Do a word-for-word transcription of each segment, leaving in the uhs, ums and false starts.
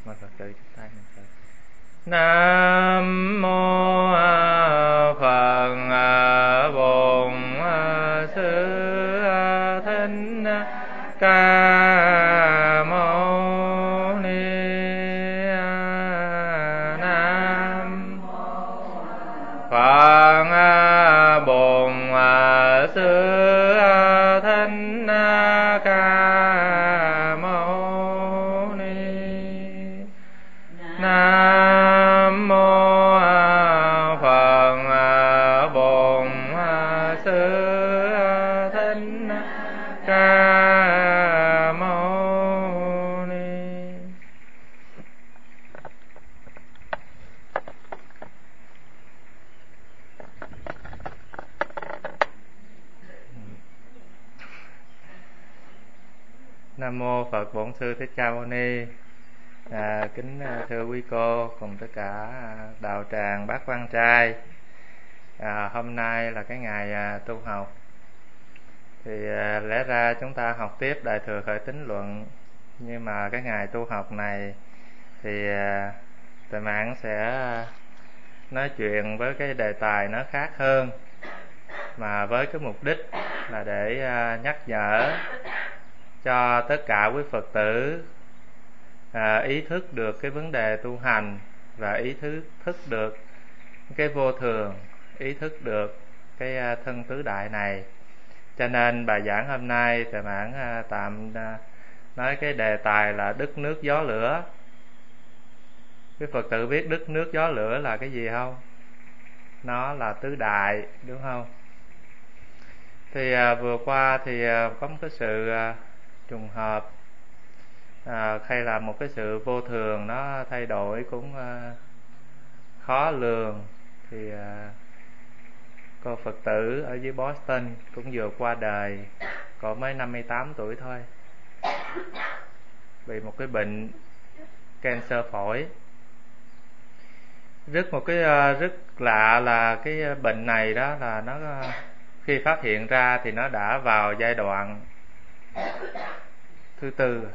Mời Phật tử chắp tay niệm Phật. Nam mô Phật Bổn Sư Thích Ca Mâu Ni. Nam Phật Bổn Sư Thích Ca Mâu Ni. Nam mô Phật Bổn Sư Thích Ca Mâu Ni. Nam mô Phật Bổn Sư Thích Ca Mâu Ni. À, kính thưa quý cô cùng tất cả đạo tràng Bát Quan Trai, à, hôm nay là cái ngày à, tu học. Thì à, lẽ ra chúng ta học tiếp Đại Thừa Khởi Tín Luận, nhưng mà cái ngày tu học này thì à, Tuệ Mãn sẽ nói chuyện với cái đề tài nó khác hơn, mà với cái mục đích là để à, nhắc nhở cho tất cả quý Phật tử À, ý thức được cái vấn đề tu hành, và ý thức thức được cái vô thường, ý thức được cái thân tứ đại này. Cho nên bài giảng hôm nay Thầy Mãn tạm nói cái đề tài là đất nước gió lửa. Quý Phật tử biết đất nước gió lửa là cái gì không? Nó là tứ đại, đúng không? Thì à, vừa qua thì à, có một cái sự à, trùng hợp, À, hay là một cái sự vô thường nó thay đổi cũng uh, khó lường. Thì uh, cô Phật tử ở dưới Boston cũng vừa qua đời, cô mới năm mươi tám tuổi thôi, bị một cái bệnh cancer phổi. Rất một cái uh, rất lạ là cái bệnh này đó là nó uh, khi phát hiện ra thì nó đã vào giai đoạn thứ tư,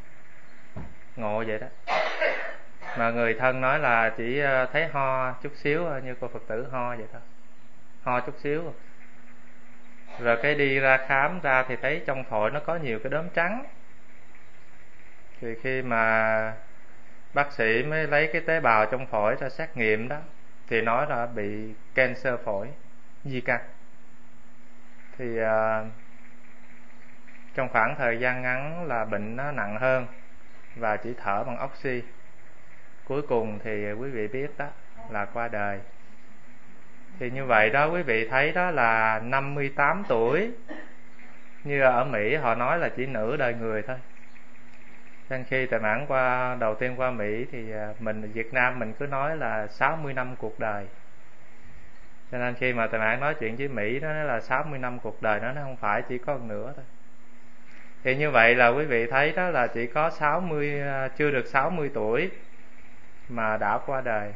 ngộ vậy đó. Mà người thân nói là chỉ thấy ho chút xíu, như cô Phật tử ho vậy thôi, ho chút xíu. Rồi cái đi ra khám ra thì thấy trong phổi nó có nhiều cái đốm trắng. Thì khi mà bác sĩ mới lấy cái tế bào trong phổi ra xét nghiệm đó, thì nói là bị cancer phổi di căn. Thì uh, trong khoảng thời gian ngắn là bệnh nó nặng hơn và chỉ thở bằng oxy. Cuối cùng thì quý vị biết đó là qua đời. Thì như vậy đó, quý vị thấy đó là năm mươi tám tuổi. Như ở Mỹ họ nói là chỉ nửa đời người thôi. Nên khi Thầy Mãn qua đầu tiên qua Mỹ thì mình ở Việt Nam mình cứ nói là sáu mươi năm cuộc đời. Cho nên khi mà Thầy Mãn nói chuyện với Mỹ đó, nó là sáu mươi năm cuộc đời, nó nó không phải chỉ có một nửa thôi. Thì như vậy là quý vị thấy đó là chỉ có sáu mươi, chưa được sáu mươi tuổi mà đã qua đời.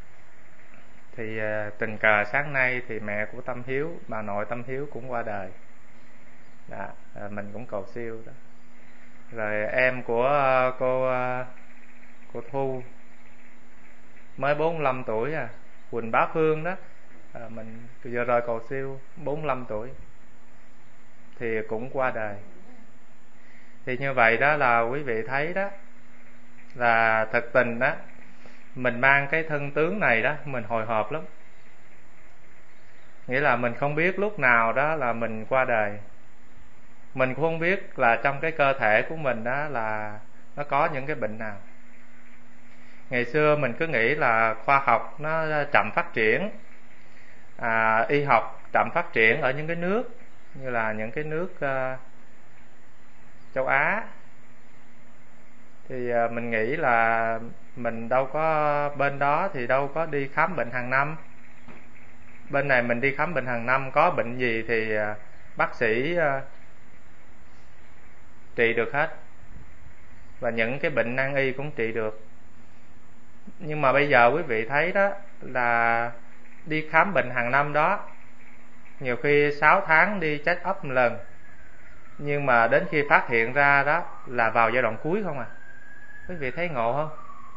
Thì tình cờ sáng nay thì mẹ của Tâm Hiếu, bà nội Tâm Hiếu cũng qua đời đó, mình cũng cầu siêu đó. Rồi em của cô cô Thu mới bốn mươi lăm tuổi à, Quỳnh Bá Phương đó, à, mình vừa rồi cầu siêu bốn mươi lăm tuổi thì cũng qua đời. Thì như vậy đó là quý vị thấy đó là thực tình đó, mình mang cái thân tướng này đó, mình hồi hộp lắm. Nghĩa là mình không biết lúc nào đó là mình qua đời. Mình cũng không biết là trong cái cơ thể của mình đó là nó có những cái bệnh nào. Ngày xưa mình cứ nghĩ là khoa học nó chậm phát triển, à, y học chậm phát triển ở những cái nước như là những cái nước uh, châu Á. Thì uh, mình nghĩ là mình đâu có bên đó thì đâu có đi khám bệnh hàng năm. Bên này mình đi khám bệnh hàng năm, có bệnh gì thì uh, bác sĩ uh, trị được hết, và những cái bệnh nan y cũng trị được. Nhưng mà bây giờ quý vị thấy đó là đi khám bệnh hàng năm đó, nhiều khi sáu tháng đi check up một lần, nhưng mà đến khi phát hiện ra đó là vào giai đoạn cuối không à. Quý vị thấy ngộ không?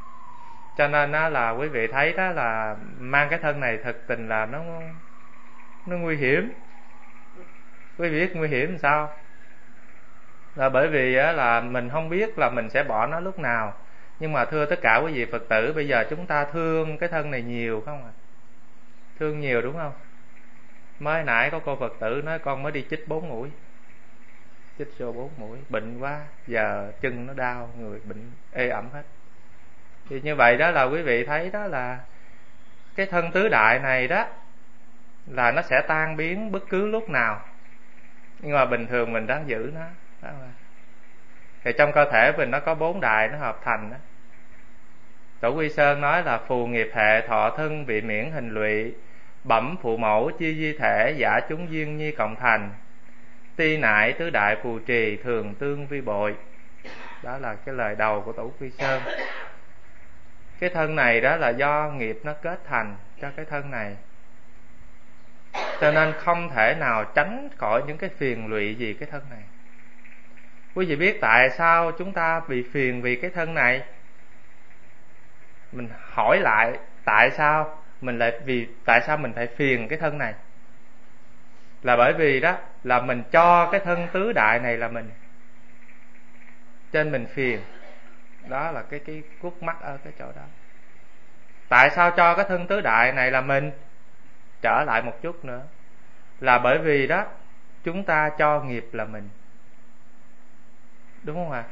Cho nên đó là quý vị thấy đó là mang cái thân này thực tình là nó nó nguy hiểm. Quý vị biết nguy hiểm làm sao? Là bởi vì là mình không biết là mình sẽ bỏ nó lúc nào. Nhưng mà thưa tất cả quý vị Phật tử, bây giờ chúng ta thương cái thân này nhiều không ạ? À? Thương nhiều đúng không? Mới nãy có cô Phật tử nói con mới đi chích bốn mũi, chích vô bốn mũi, bệnh quá, giờ chân nó đau, người bệnh ê ẩm hết. Thì như vậy đó là quý vị thấy đó là cái thân tứ đại này đó là nó sẽ tan biến bất cứ lúc nào, nhưng mà bình thường mình đang giữ nó đó. Thì trong cơ thể mình nó có bốn đại nó hợp thành đó. Tổ Quy Sơn nói là phù nghiệp hệ thọ thân vị miễn hình lụy, bẩm phụ mẫu chi di thể giả chúng duyên nhi cộng thành, ti nại tứ đại phù trì thường tương vi bội. Đó là cái lời đầu của Tổ Quy Sơn. Cái thân này đó là do nghiệp nó kết thành cho cái thân này, cho nên không thể nào tránh khỏi những cái phiền lụy gì cái thân này. Quý vị biết tại sao chúng ta bị phiền vì cái thân này? Mình hỏi lại tại sao mình lại vì tại sao mình phải phiền cái thân này? Là bởi vì đó là mình cho cái thân tứ đại này là mình, cho nên mình phiền. Đó là cái cái khúc mắc ở cái chỗ đó. Tại sao cho cái thân tứ đại này là mình? Trở lại một chút nữa, là bởi vì đó chúng ta cho nghiệp là mình, đúng không ạ? À?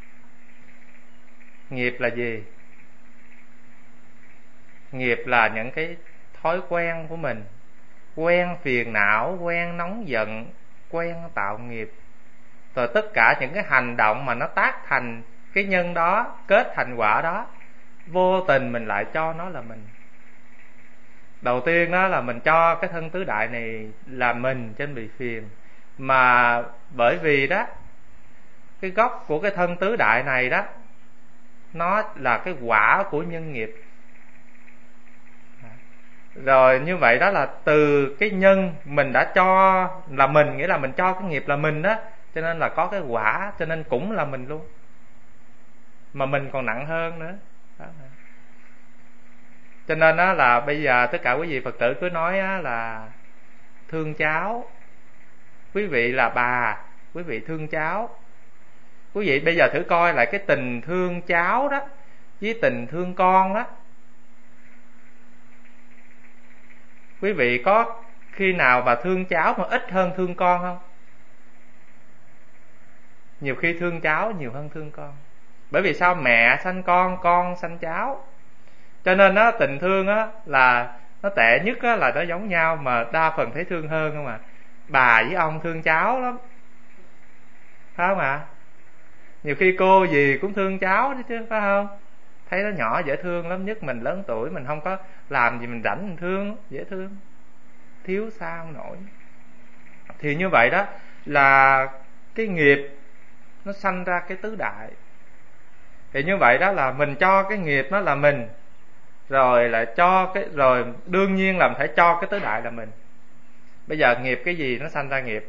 Nghiệp là gì? Nghiệp là những cái thói quen của mình, quen phiền não, quen nóng giận, quen tạo nghiệp. Rồi tất cả những cái hành động mà nó tác thành cái nhân đó, kết thành quả đó, vô tình mình lại cho nó là mình. Đầu tiên đó là mình cho cái thân tứ đại này là mình, cho nên bị phiền. Mà bởi vì đó cái gốc của cái thân tứ đại này đó, nó là cái quả của nhân nghiệp. Rồi như vậy đó là từ cái nhân mình đã cho là mình, nghĩa là mình cho cái nghiệp là mình đó, cho nên là có cái quả, cho nên cũng là mình luôn. Mà mình còn nặng hơn nữa đó. Cho nên đó là bây giờ tất cả quý vị Phật tử cứ nói là thương cháu. Quý vị là bà, quý vị thương cháu. Quý vị bây giờ thử coi lại cái tình thương cháu đó với tình thương con đó. Quý vị có khi nào mà thương cháu mà ít hơn thương con không? Nhiều khi thương cháu nhiều hơn thương con. Bởi vì sao? Mẹ sanh con, con sanh cháu. Cho nên đó, tình thương á là nó tệ nhất á là nó giống nhau, mà đa phần thấy thương hơn không à. Bà với ông thương cháu lắm, phải không ạ? À? Nhiều khi cô gì cũng thương cháu chứ, phải không? Thấy nó nhỏ dễ thương lắm, nhất mình lớn tuổi mình không có làm gì mình rảnh mình thương, dễ thương, thiếu sao nổi. Thì như vậy đó là cái nghiệp nó sanh ra cái tứ đại. Thì như vậy đó là mình cho cái nghiệp nó là mình, rồi lại cho cái, rồi đương nhiên là phải cho cái tứ đại là mình. Bây giờ nghiệp cái gì nó sanh ra nghiệp?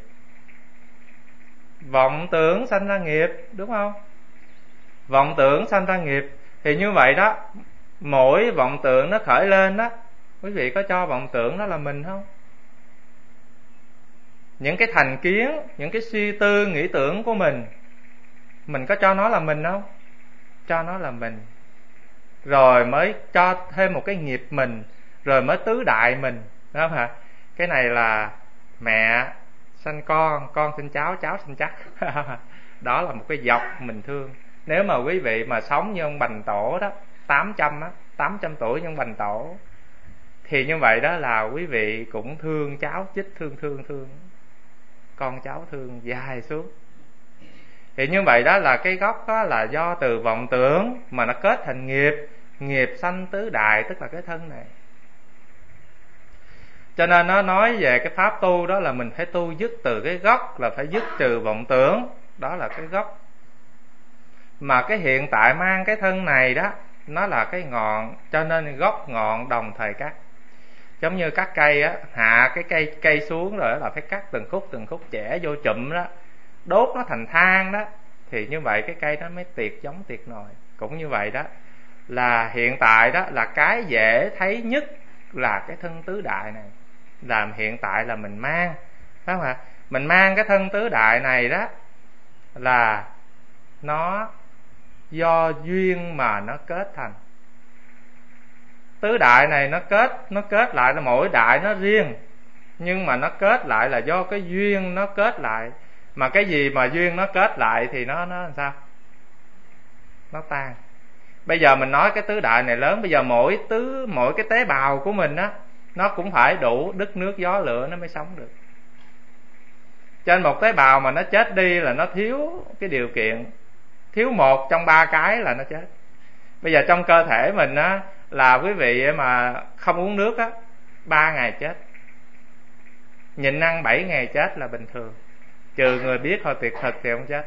Vọng tưởng sanh ra nghiệp, đúng không? Vọng tưởng sanh ra nghiệp. Thì như vậy đó, mỗi vọng tưởng nó khởi lên đó, quý vị có cho vọng tưởng đó là mình không? Những cái thành kiến, những cái suy tư nghĩ tưởng của mình, mình có cho nó là mình không? Cho nó là mình. Rồi mới cho thêm một cái nghiệp mình, rồi mới tứ đại mình, đúng không hả? Cái này là mẹ sanh con, con sinh cháu, cháu sinh chắc. Đó là một cái dọc mình thương. Nếu mà quý vị mà sống như ông Bành Tổ đó, tám trăm á, tám trăm tuổi như ông Bành Tổ, thì như vậy đó là quý vị cũng thương cháu chích, thương thương thương con cháu thương dài xuống. Thì như vậy đó là cái gốc đó là do từ vọng tưởng mà nó kết thành nghiệp, nghiệp sanh tứ đại, tức là cái thân này. Cho nên nó nói về cái pháp tu đó là mình phải tu dứt từ cái gốc, là phải dứt trừ vọng tưởng. Đó là cái gốc. Mà cái hiện tại mang cái thân này đó, nó là cái ngọn, cho nên gốc ngọn đồng thời cắt. Giống như cắt cây á, hạ cái cây cây xuống rồi là phải cắt từng khúc từng khúc, chẻ vô chụm đó, đốt nó thành than đó, thì như vậy cái cây nó mới tiệt giống tiệt nồi. Cũng như vậy đó, là hiện tại đó là cái dễ thấy nhất là cái thân tứ đại này, là hiện tại là mình mang, phải không ạ? Mình mang cái thân tứ đại này đó là nó do duyên mà nó kết thành. Tứ đại này nó kết nó kết lại là mỗi đại nó riêng, nhưng mà nó kết lại là do cái duyên nó kết lại. Mà cái gì mà duyên nó kết lại thì nó nó làm sao? Nó tan. Bây giờ mình nói cái tứ đại này lớn, bây giờ mỗi tứ mỗi cái tế bào của mình á, nó cũng phải đủ đất nước gió lửa nó mới sống được. Trên một tế bào mà nó chết đi là nó thiếu cái điều kiện, thiếu một trong ba cái là nó chết. Bây giờ trong cơ thể mình á, là quý vị mà không uống nước á, ba ngày chết. Nhịn ăn bảy ngày chết là bình thường, trừ người biết thôi, tuyệt thực thì không chết.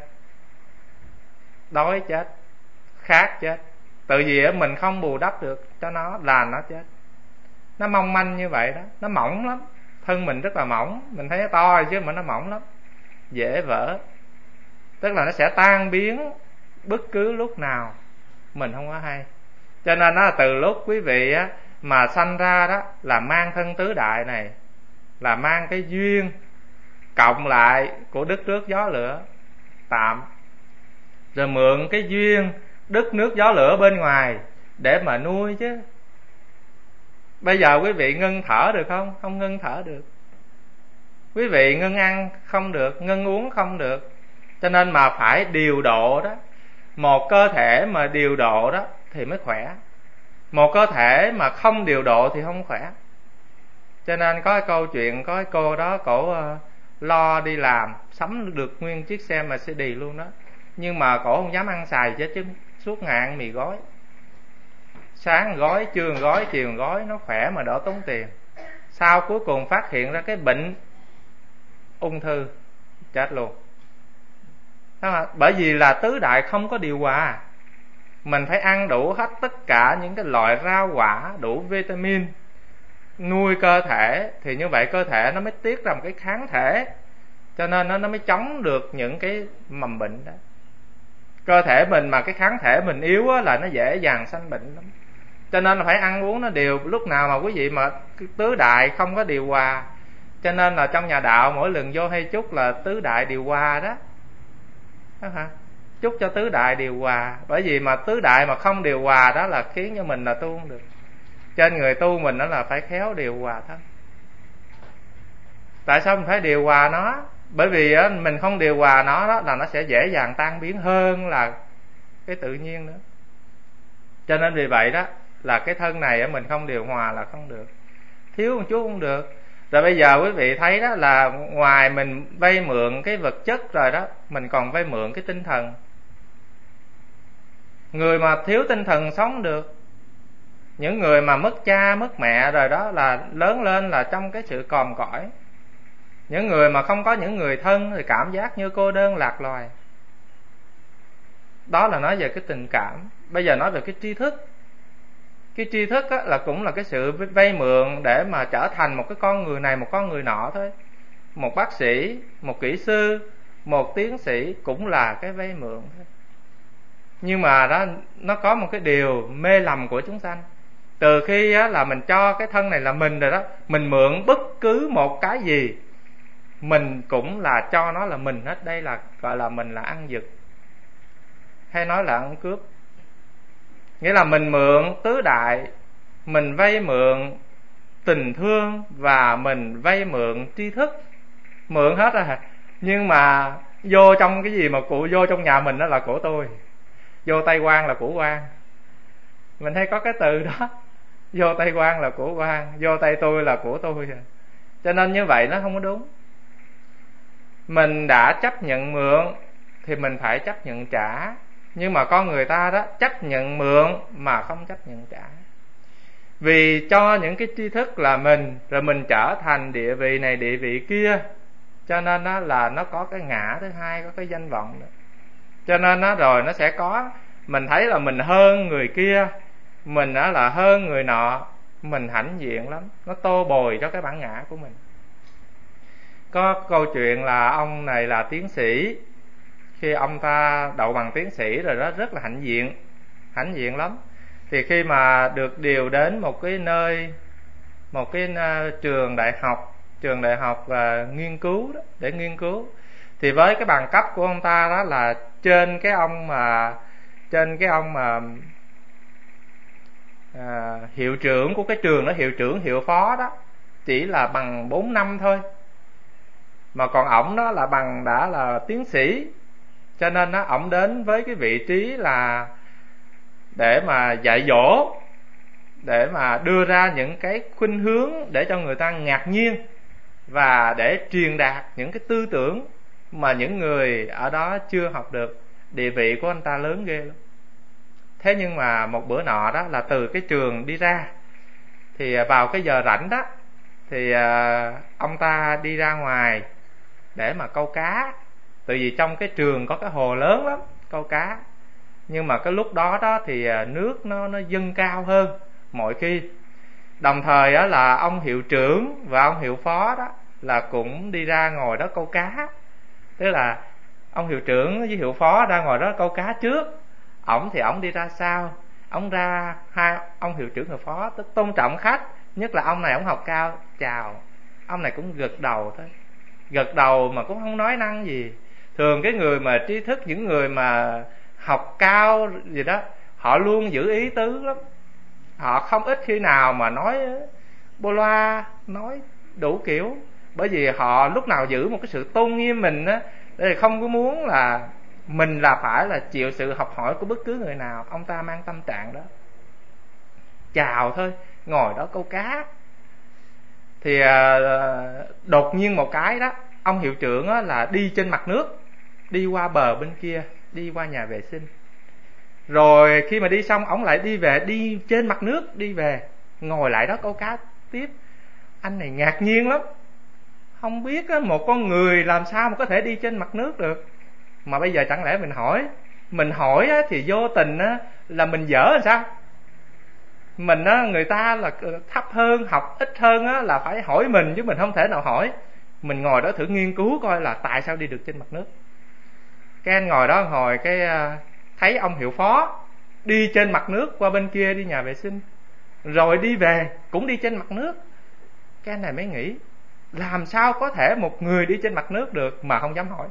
Đói chết, khát chết. Tự vì mình không bù đắp được cho nó là nó chết. Nó mong manh như vậy đó, nó mỏng lắm. Thân mình rất là mỏng, mình thấy nó to chứ mà nó mỏng lắm, dễ vỡ. Tức là nó sẽ tan biến bất cứ lúc nào mình không có hay. Cho nên đó, từ lúc quý vị á, mà sanh ra đó là mang thân tứ đại này, là mang cái duyên cộng lại của đất nước gió lửa tạm, rồi mượn cái duyên đất nước gió lửa bên ngoài để mà nuôi chứ. Bây giờ quý vị ngưng thở được không? Không ngưng thở được. Quý vị ngưng ăn không được, ngưng uống không được. Cho nên mà phải điều độ đó. Một cơ thể mà điều độ đó thì mới khỏe. Một cơ thể mà không điều độ thì không khỏe. Cho nên có cái câu chuyện, có cái cô đó cổ uh, lo đi làm, sắm được nguyên chiếc xe Mercedes luôn đó, nhưng mà cổ không dám ăn xài chứ, chứ suốt ngày ăn mì gói. Sáng gói, trưa gói, chiều gói, nó khỏe mà đỡ tốn tiền. Sau cuối cùng phát hiện ra cái bệnh ung thư, chết luôn. Bởi vì là tứ đại không có điều hòa. Mình phải ăn đủ hết tất cả những cái loại rau quả, đủ vitamin nuôi cơ thể, thì như vậy cơ thể nó mới tiết ra một cái kháng thể, cho nên nó, nó mới chống được những cái mầm bệnh đó. Cơ thể mình mà cái kháng thể mình yếu á, là nó dễ dàng sanh bệnh lắm. Cho nên là phải ăn uống nó đều. Lúc nào mà quý vị mà tứ đại không có điều hòa, cho nên là trong nhà đạo mỗi lần vô hay chúc là tứ đại điều hòa đó, đó hả? Chúc cho tứ đại điều hòa. Bởi vì mà tứ đại mà không điều hòa đó là khiến cho mình là tu không được. Trên người tu mình đó là phải khéo điều hòa thân. Tại sao mình phải điều hòa nó? Bởi vì á, mình không điều hòa nó đó là nó sẽ dễ dàng tan biến hơn là cái tự nhiên nữa. Cho nên vì vậy đó là cái thân này á, mình không điều hòa là không được, thiếu một chút không được. Rồi bây giờ quý vị thấy đó là ngoài mình vay mượn cái vật chất rồi đó, mình còn vay mượn cái tinh thần. Người mà thiếu tinh thần sống được. Những người mà mất cha mất mẹ rồi đó là lớn lên là trong cái sự còm cõi. Những người mà không có những người thân thì cảm giác như cô đơn lạc loài. Đó là nói về cái tình cảm. Bây giờ nói về cái tri thức. Cái tri thức á, là cũng là cái sự vay mượn để mà trở thành một cái con người này, một con người nọ thôi. Một bác sĩ, một kỹ sư, một tiến sĩ cũng là cái vay mượn thôi. Nhưng mà đó, nó có một cái điều mê lầm của chúng sanh. Từ khi á, là mình cho cái thân này là mình rồi đó, mình mượn bất cứ một cái gì, mình cũng là cho nó là mình hết. Đây là gọi là mình là ăn giật, hay nói là ăn cướp. Nghĩa là mình mượn tứ đại, mình vay mượn tình thương và mình vay mượn tri thức, mượn hết rồi. Nhưng mà vô trong cái gì mà cụ vô trong nhà mình đó là của tôi, vô tay quan là của quan. Mình hay có cái từ đó, vô tay quan là của quan, vô tay tôi là của tôi. Cho nên như vậy nó không có đúng. Mình đã chấp nhận mượn thì mình phải chấp nhận trả. Nhưng mà con người ta đó chấp nhận mượn mà không chấp nhận trả. Vì cho những cái tri thức là mình, rồi mình trở thành địa vị này địa vị kia, cho nên đó là nó có cái ngã thứ hai, có cái danh vọng đó. Cho nên đó rồi nó sẽ có, mình thấy là mình hơn người kia, mình đó là hơn người nọ, mình hãnh diện lắm, nó tô bồi cho cái bản ngã của mình. Có câu chuyện là ông này là tiến sĩ, khi ông ta đậu bằng tiến sĩ rồi đó rất là hãnh diện, hãnh diện lắm. Thì khi mà được điều đến một cái nơi, một cái uh, trường đại học, trường đại học uh, nghiên cứu đó, để nghiên cứu, thì với cái bằng cấp của ông ta đó là trên cái ông mà trên cái ông mà à, hiệu trưởng của cái trường đó, hiệu trưởng hiệu phó đó, chỉ là bằng bốn năm thôi, mà còn ổng đó là bằng đã là tiến sĩ. Cho nên đó, ổng đến với cái vị trí là để mà dạy dỗ, để mà đưa ra những cái khuynh hướng để cho người ta ngạc nhiên, và để truyền đạt những cái tư tưởng mà những người ở đó chưa học được. Địa vị của anh ta lớn ghê lắm. Thế nhưng mà một bữa nọ đó là từ cái trường đi ra, thì vào cái giờ rảnh đó, thì ông ta đi ra ngoài để mà câu cá. Tại vì trong cái trường có cái hồ lớn lắm, câu cá. Nhưng mà cái lúc đó đó thì nước nó nó dâng cao hơn mọi khi. Đồng thời đó là ông hiệu trưởng và ông hiệu phó đó là cũng đi ra ngồi đó câu cá. Tức là ông hiệu trưởng với hiệu phó ra ngồi đó câu cá trước, ổng thì ổng đi ra sau. Ông ra, hai ông hiệu trưởng hiệu phó tức tôn trọng khách, nhất là ông này ổng học cao, chào. Ông này cũng gật đầu thôi, gật đầu mà cũng không nói năng gì. Thường cái người mà trí thức, những người mà học cao gì đó, họ luôn giữ ý tứ lắm. Họ không ít khi nào mà nói bô loa, nói đủ kiểu. Bởi vì họ lúc nào giữ một cái sự tôn nghiêm mình á, để không có muốn là mình là phải là chịu sự học hỏi của bất cứ người nào. Ông ta mang tâm trạng đó, chào thôi, ngồi đó câu cá. Thì đột nhiên một cái đó, ông hiệu trưởng á, là đi trên mặt nước, đi qua bờ bên kia, đi qua nhà vệ sinh. Rồi khi mà đi xong, ổng lại đi về, đi trên mặt nước đi về, ngồi lại đó câu cá tiếp. Anh này ngạc nhiên lắm, không biết á, một con người làm sao mà có thể đi trên mặt nước được. Mà bây giờ chẳng lẽ mình hỏi, mình hỏi á, thì vô tình á, là mình dở làm sao? Mình á, người ta là thấp hơn, học ít hơn á, là phải hỏi mình, chứ mình không thể nào hỏi. Mình ngồi đó thử nghiên cứu coi là tại sao đi được trên mặt nước. Cái anh ngồi đó ngồi cái thấy ông hiệu phó đi trên mặt nước qua bên kia đi nhà vệ sinh, rồi đi về cũng đi trên mặt nước. Cái anh này mới nghĩ, làm sao có thể một người đi trên mặt nước được mà không dám hỏi.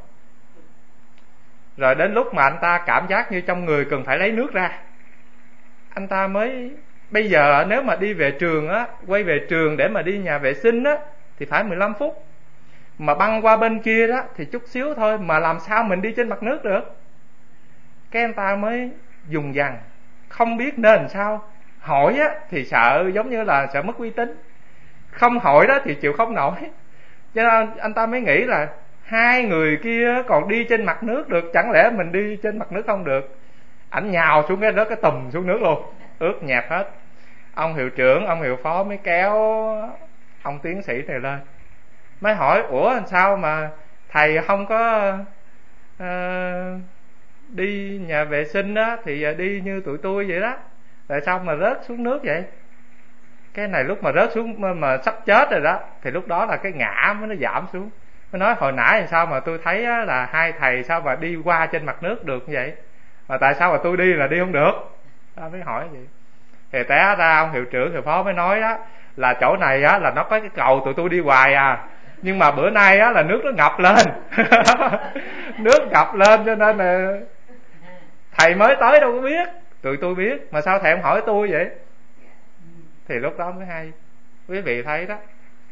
Rồi đến lúc mà anh ta cảm giác như trong người cần phải lấy nước ra, anh ta mới, bây giờ nếu mà đi về trường á, quay về trường để mà đi nhà vệ sinh á, thì phải mười lăm phút. Mà băng qua bên kia đó thì chút xíu thôi, mà làm sao mình đi trên mặt nước được. Cái anh ta mới dùng dằng, không biết nên làm sao. Hỏi á thì sợ giống như là sợ mất uy tín, không hỏi đó thì chịu không nổi. Cho nên anh ta mới nghĩ là hai người kia còn đi trên mặt nước được, chẳng lẽ mình đi trên mặt nước không được. Ảnh nhào xuống cái đó, cái tùm xuống nước luôn, ướt nhẹp hết. Ông hiệu trưởng, ông hiệu phó mới kéo ông tiến sĩ này lên, mới hỏi, ủa làm sao mà thầy không có uh, đi nhà vệ sinh đó, thì đi như tụi tôi vậy đó, tại sao mà rớt xuống nước vậy? Cái này lúc mà rớt xuống mà, mà sắp chết rồi đó, thì lúc đó là cái ngã mới nó giảm xuống. Mới nói hồi nãy làm sao mà tôi thấy là hai thầy sao mà đi qua trên mặt nước được như vậy, mà tại sao mà tôi đi là đi không được? Đó mới hỏi vậy. Thì té ra ông hiệu trưởng hiệu phó mới nói đó, là chỗ này á là nó có cái cầu tụi tôi đi hoài à, nhưng mà bữa nay á là nước nó ngập lên. Nước ngập lên cho nên là thầy mới tới đâu có biết, tụi tôi biết, mà sao thầy không hỏi tôi vậy? Thì lúc đó mới hay. Quý vị thấy đó,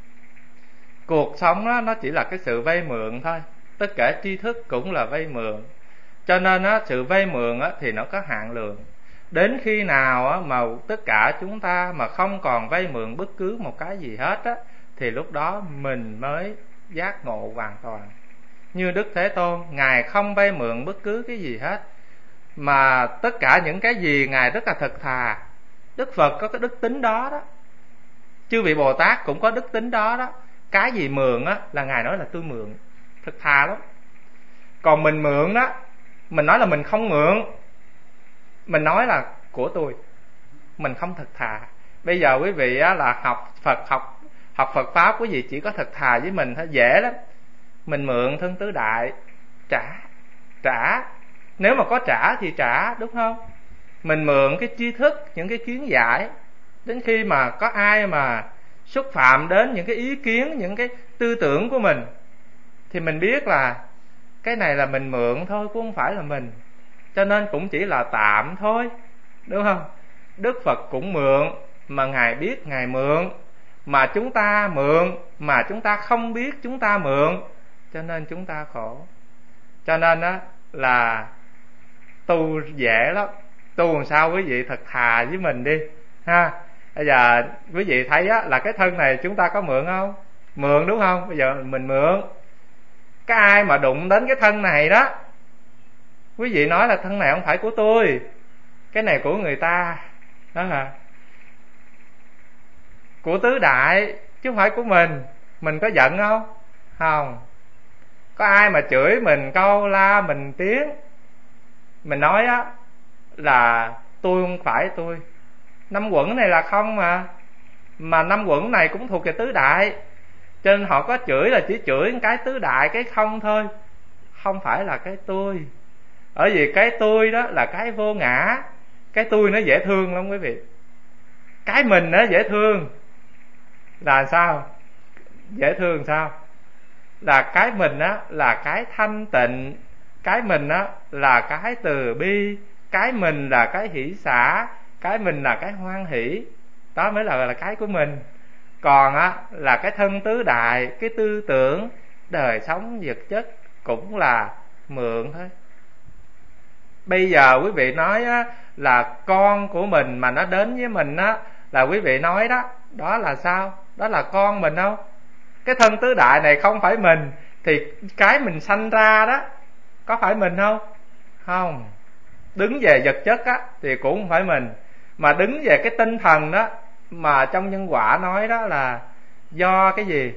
cuộc sống đó, nó chỉ là cái sự vay mượn thôi. Tất cả tri thức cũng là vay mượn. Cho nên á, sự vay mượn á, thì nó có hạn lượng. Đến khi nào á, mà tất cả chúng ta mà không còn vay mượn bất cứ một cái gì hết á, thì lúc đó mình mới giác ngộ hoàn toàn. Như Đức Thế Tôn, Ngài không vay mượn bất cứ cái gì hết, mà tất cả những cái gì Ngài rất là thật thà. Đức Phật có cái đức tính đó đó, chư vị Bồ Tát cũng có đức tính đó đó. Cái gì mượn á là Ngài nói là tôi mượn, thật thà lắm. Còn mình mượn đó, mình nói là mình không mượn, mình nói là của tôi, mình không thật thà. Bây giờ quý vị á, là học Phật, học học Phật pháp, quý vị chỉ có thật thà với mình thôi, dễ lắm. Mình mượn thân tứ đại, trả trả nếu mà có trả thì trả, đúng không? mình mượn cái tri thức, những cái kiến giải. Đến khi mà có ai mà xúc phạm đến những cái ý kiến, những cái tư tưởng của mình, thì mình biết là cái này là mình mượn thôi, cũng không phải là mình, cho nên cũng chỉ là tạm thôi, đúng không? Đức Phật cũng mượn, mà Ngài biết Ngài mượn, mà chúng ta mượn mà chúng ta không biết chúng ta mượn, cho nên chúng ta khổ. Cho nên á là tu dễ lắm. Tu làm sao quý vị thật thà với mình đi ha. Bây giờ quý vị thấy á là cái thân này chúng ta có mượn không? Mượn, đúng không? Bây giờ mình mượn. Cái ai mà đụng đến cái thân này đó, quý vị nói là thân này không phải của tôi, cái này của người ta, đó hả? Của tứ đại chứ không phải của mình. Mình có giận không? Không. Có ai mà chửi mình câu la mình tiếng, mình nói á là tôi không phải tôi, năm quẩn này là không mà mà năm quẩn này cũng thuộc về tứ đại, cho nên họ có chửi là chỉ chửi cái tứ đại, cái không thôi, không phải là cái tôi. Bởi vì cái tôi đó là cái vô ngã. Cái tôi nó dễ thương lắm quý vị. Cái mình nó dễ thương là sao? Dễ thương sao? Là cái mình á là cái thanh tịnh, cái mình á là cái từ bi, cái mình là cái hỷ xả, cái mình là cái hoan hỷ. Đó mới là là cái của mình. Còn á là cái thân tứ đại, cái tư tưởng, đời sống vật chất cũng là mượn thôi. Bây giờ quý vị nói á là con của mình mà nó đến với mình á, là quý vị nói đó, đó là sao? Đó là con mình không? Cái thân tứ đại này không phải mình, thì cái mình sanh ra đó có phải mình không? Không. Đứng về vật chất á thì cũng không phải mình, mà đứng về cái tinh thần đó mà trong nhân quả nói đó là do cái gì?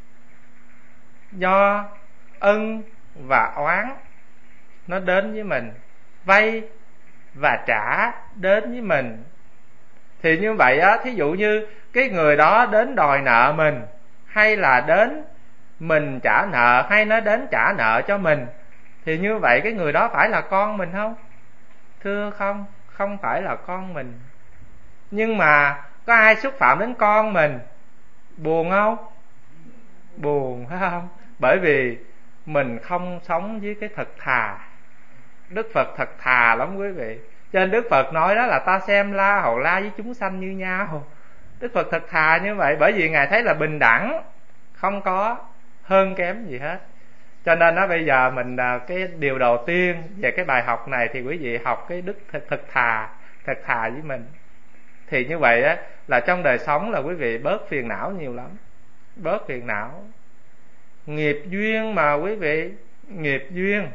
Do ân và oán nó đến với mình, vay và trả đến với mình. Thì như vậy á, thí dụ như cái người đó đến đòi nợ mình, hay là đến mình trả nợ, hay nó đến trả nợ cho mình, thì như vậy cái người đó phải là con mình không? Thưa không, không phải là con mình. Nhưng mà có ai xúc phạm đến con mình, buồn không? Buồn, phải không? Bởi vì mình không sống với cái thật thà. Đức Phật thật thà lắm quý vị. Cho nên Đức Phật nói đó là ta xem la hầu la với chúng sanh như nhau. Đức Phật thật thà như vậy, bởi vì Ngài thấy là bình đẳng, không có hơn kém gì hết. Cho nên đó bây giờ mình cái điều đầu tiên về cái bài học này thì quý vị học cái đức thật, thật thà, thật thà với mình. Thì như vậy á là trong đời sống là quý vị bớt phiền não nhiều lắm. Bớt phiền não. Nghiệp duyên mà quý vị, nghiệp duyên.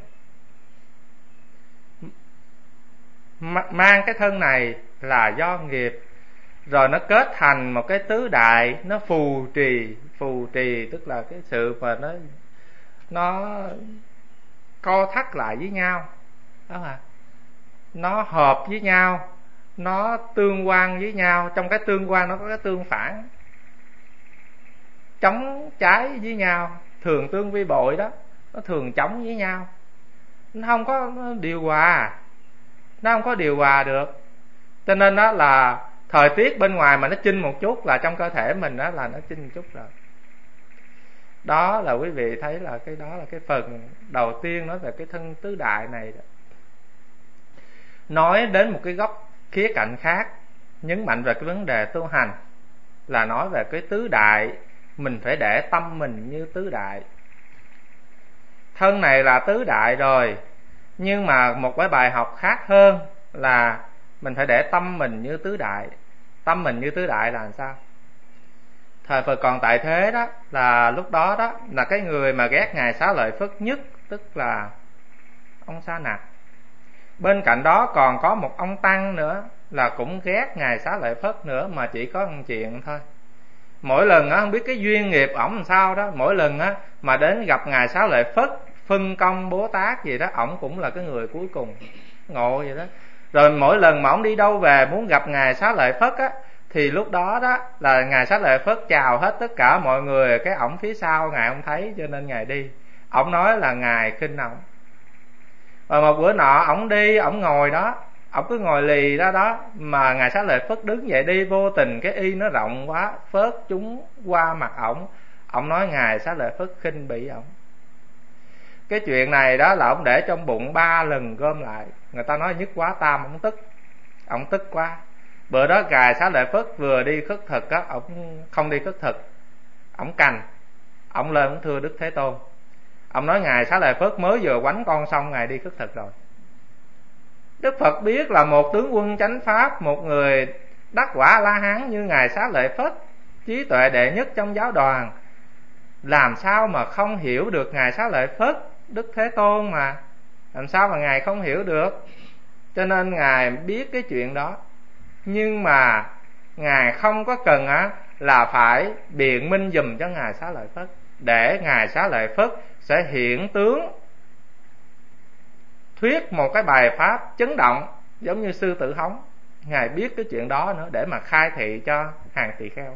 Mang cái thân này là do nghiệp, rồi nó kết thành một cái tứ đại, nó phù trì. Phù trì tức là cái sự mà nó nó co thắt lại với nhau đó mà. Nó hợp với nhau, nó tương quan với nhau. Trong cái tương quan nó có cái tương phản, chống trái với nhau, thường tương vi bội đó. Nó thường chống với nhau, nó không có nó điều hòa, nó không có điều hòa được. Cho nên đó là thời tiết bên ngoài mà nó chinh một chút là trong cơ thể mình đó là nó chinh một chút rồi. Đó là quý vị thấy là cái đó là cái phần đầu tiên nói về cái thân tứ đại này đó. Nói đến một cái góc khía cạnh khác, nhấn mạnh về cái vấn đề tu hành, là nói về cái tứ đại. Mình phải để tâm mình như tứ đại. Thân này là tứ đại rồi, nhưng mà một cái bài học khác hơn là mình phải để tâm mình như tứ đại. Tâm mình như tứ đại là làm sao? Thời Phật còn tại thế đó, là lúc đó đó là cái người mà ghét Ngài Xá Lợi Phất nhất, tức là ông Sa Nặc. Bên cạnh đó còn có một ông Tăng nữa là cũng ghét Ngài Xá Lợi Phất nữa, mà chỉ có một chuyện thôi. Mỗi lần á, không biết cái duyên nghiệp ổng làm sao đó, mỗi lần á mà đến gặp Ngài Xá Lợi Phất, phân công Bố Tát gì đó, ổng cũng là cái người cuối cùng, ngộ vậy đó. Rồi mỗi lần mà ổng đi đâu về muốn gặp Ngài Xá Lợi Phất á, thì lúc đó đó là Ngài Xá Lợi Phất chào hết tất cả mọi người, cái ổng phía sau Ngài không thấy, cho nên Ngài đi. Ổng nói là Ngài khinh ổng. Rồi một bữa nọ ổng đi, ổng ngồi đó, Ông cứ ngồi lì ra đó, mà Ngài Xá Lợi Phất đứng dậy đi, vô tình cái y nó rộng quá, phớt chúng qua mặt ổng. Ông nói Ngài Xá Lợi Phất khinh bỉ ổng. Cái chuyện này đó là ông để trong bụng ba lần gom lại. Người ta nói nhất quá tam, ông tức. Ông tức quá. Bữa đó Ngài Xá Lợi Phất vừa đi khất thực á, ông không đi khất thực, ông canh. Ông lên ông thưa Đức Thế Tôn. Ông nói Ngài Xá Lợi Phất mới vừa quánh con xong, Ngài đi khất thực rồi. Đức Phật biết là một tướng quân chánh pháp, một người đắc quả La Hán như Ngài Xá Lợi Phất, trí tuệ đệ nhất trong giáo đoàn, làm sao mà không hiểu được Ngài Xá Lợi Phất, Đức Thế Tôn mà. Làm sao mà Ngài không hiểu được. Cho nên Ngài biết cái chuyện đó. Nhưng mà Ngài không có cần á là phải biện minh dùm cho Ngài Xá Lợi Phất, để Ngài Xá Lợi Phất sẽ hiện tướng thuyết một cái bài pháp chấn động, giống như sư tử hống. Ngài biết cái chuyện đó nữa để mà khai thị cho hàng tỳ kheo.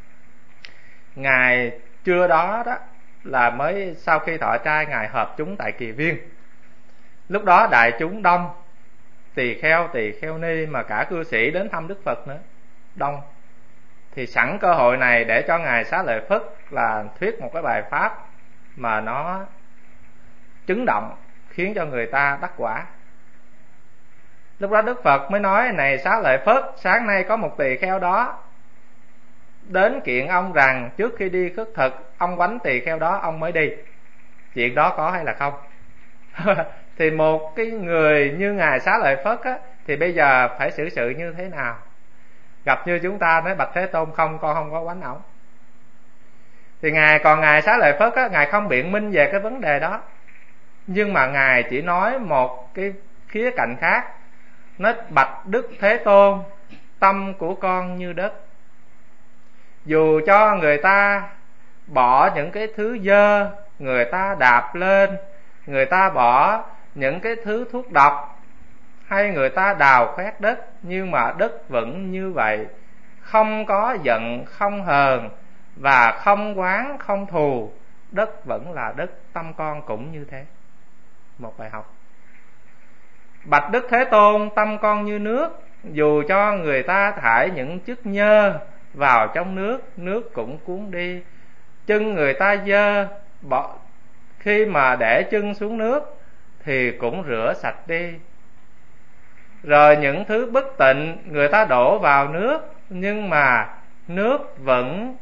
Ngài trưa đó đó là mới sau khi thọ trai, Ngài họp chúng tại Kỳ Viên. Lúc đó đại chúng đông, tỳ kheo, tỳ kheo ni, mà cả cư sĩ đến thăm Đức Phật nữa, đông. Thì sẵn cơ hội này để cho Ngài Xá Lợi Phất là thuyết một cái bài pháp mà nó chấn động, khiến cho người ta đắc quả. Lúc đó Đức Phật mới nói: này Xá Lợi Phất, sáng nay có một tỳ kheo đó đến kiện ông rằng trước khi đi khất thực, ông quánh tỳ kheo đó ông mới đi. Chuyện đó có hay là không? Thì một cái người như Ngài Xá Lợi Phất á, thì bây giờ phải xử sự như thế nào? Gặp như chúng ta nói bạch Thế Tôn, không, con không có quánh ổng. Thì Ngài, còn Ngài Xá Lợi Phất á, Ngài không biện minh về cái vấn đề đó. Nhưng mà Ngài chỉ nói một cái khía cạnh khác. Nói bạch Đức Thế Tôn, tâm của con như đất. Dù cho người ta bỏ những cái thứ dơ, người ta đạp lên, người ta bỏ những cái thứ thuốc độc, hay người ta đào khoét đất, nhưng mà đất vẫn như vậy, không có giận, không hờn, và không oán, không thù. Đất vẫn là đất, tâm con cũng như thế. Một bài học. Bạch Đức Thế Tôn, tâm con như nước. Dù cho người ta thải những chất nhơ vào trong nước, nước cũng cuốn đi. Chân người ta dơ, bỏ, khi mà để chân xuống nước thì cũng rửa sạch đi. Rồi những thứ bất tịnh người ta đổ vào nước, nhưng mà nước vẫn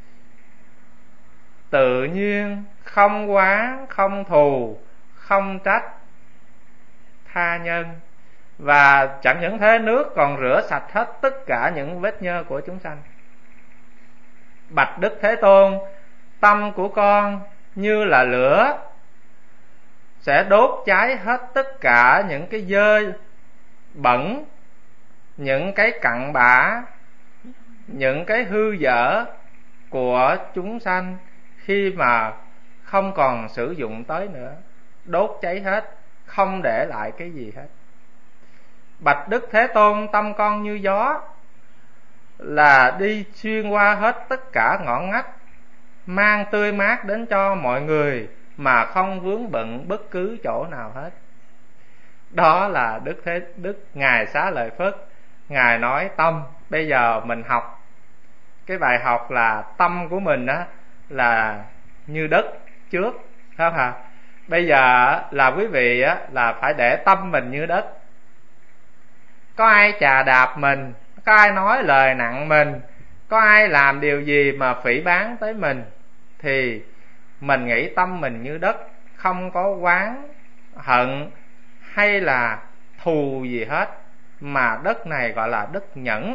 tự nhiên, không oán, không thù, không trách tha nhân. Và chẳng những thế, nước còn rửa sạch hết tất cả những vết nhơ của chúng sanh. Bạch Đức Thế Tôn, tâm của con như là lửa, sẽ đốt cháy hết tất cả những cái dơ bẩn, những cái cặn bã, những cái hư dở của chúng sanh, khi mà không còn sử dụng tới nữa, đốt cháy hết, không để lại cái gì hết. Bạch Đức Thế Tôn, tâm con như gió, là đi xuyên qua hết tất cả ngõ ngách, mang tươi mát đến cho mọi người, mà không vướng bận bất cứ chỗ nào hết. Đó là Đức Thế Đức Ngài Xá Lợi Phất. Ngài nói tâm. Bây giờ mình học cái bài học là tâm của mình á là như đất trước, phải không hả? Bây giờ là quý vị á là phải để tâm mình như đất. Có ai chà đạp mình, có ai nói lời nặng mình, có ai làm điều gì mà phỉ báng tới mình, thì mình nghĩ tâm mình như đất, không có oán hận hay là thù gì hết, mà đất này gọi là đất nhẫn.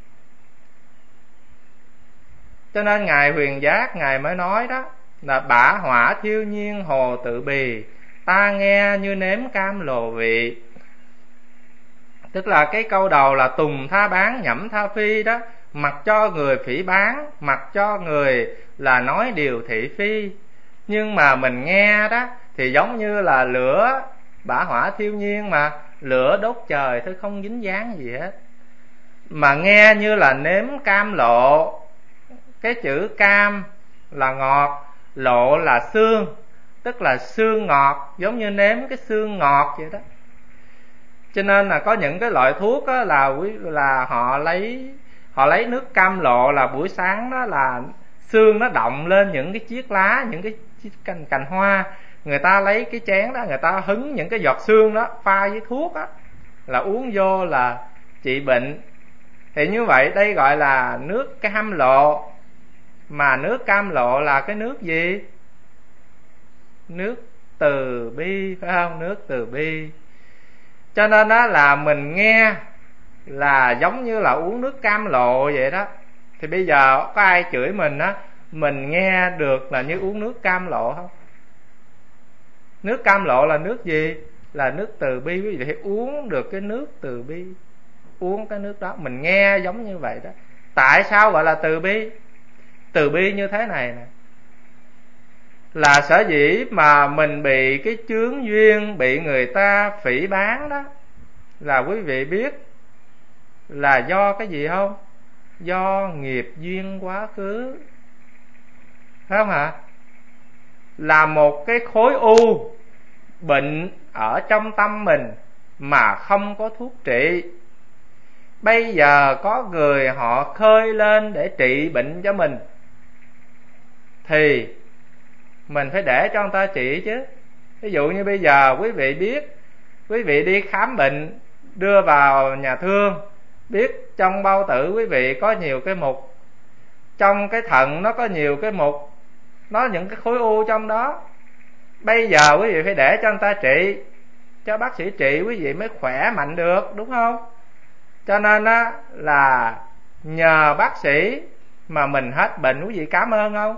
Cho nên Ngài Huyền Giác Ngài mới nói đó là bả hỏa thiêu nhiên hồ tự bì, ta nghe như nếm cam lồ vị. Tức là cái câu đầu là tùng tha bán nhẫm tha phi đó, mặc cho người phỉ báng, mặc cho người là nói điều thị phi, nhưng mà mình nghe đó thì giống như là lửa bả hỏa thiêu nhiên, mà lửa đốt trời thôi, không dính dáng gì hết. Mà nghe như là nếm cam lộ. Cái chữ cam là ngọt, lộ là xương, tức là xương ngọt, giống như nếm cái xương ngọt vậy đó. Cho nên là có những cái loại thuốc á, là quý là họ lấy họ lấy nước cam lộ, là buổi sáng đó là xương nó động lên những cái chiếc lá, những cái chiếc cành cành hoa, người ta lấy cái chén đó, người ta hứng những cái giọt xương đó pha với thuốc á, là uống vô là trị bệnh. Thì như vậy đây gọi là nước cam lộ. Mà nước cam lộ là cái nước gì? Nước từ bi, phải không? Nước từ bi. Cho nên đó là mình nghe là giống như là uống nước cam lộ vậy đó. Thì bây giờ có ai chửi mình á, mình nghe được là như uống nước cam lộ không? Nước cam lộ là nước gì? Là nước từ bi. Quý vị phải uống được cái nước từ bi, uống cái nước đó. Mình nghe giống như vậy đó. Tại sao gọi là từ bi? Từ bi như thế này nè, là sở dĩ mà mình bị cái chướng duyên, bị người ta phỉ báng đó, là quý vị biết là do cái gì không? Do nghiệp duyên quá khứ, phải không hả? Là một cái khối u bệnh ở trong tâm mình mà không có thuốc trị. Bây giờ có người họ khơi lên để trị bệnh cho mình, thì mình phải để cho người ta trị chứ. Ví dụ như bây giờ quý vị biết, quý vị đi khám bệnh, đưa vào nhà thương, biết trong bao tử quý vị có nhiều cái mục, trong cái thận nó có nhiều cái mục, nó những cái khối u trong đó. Bây giờ quý vị phải để cho người ta trị, cho bác sĩ trị, quý vị mới khỏe mạnh được, đúng không? Cho nên á là nhờ bác sĩ mà mình hết bệnh, quý vị cảm ơn không?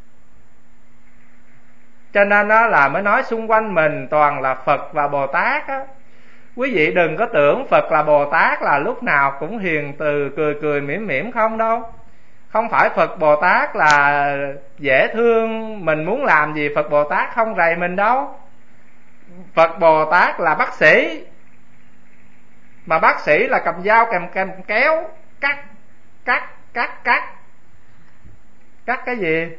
Cho nên đó là mới nói xung quanh mình toàn là Phật và Bồ Tát á. Quý vị đừng có tưởng Phật là Bồ Tát là lúc nào cũng hiền từ, cười cười mỉm mỉm không đâu. Không phải Phật Bồ Tát là dễ thương, mình muốn làm gì Phật Bồ Tát không rầy mình đâu. Phật Bồ Tát là bác sĩ, mà bác sĩ là cầm dao kèm kèm kéo, cắt cắt cắt cắt cắt cái gì?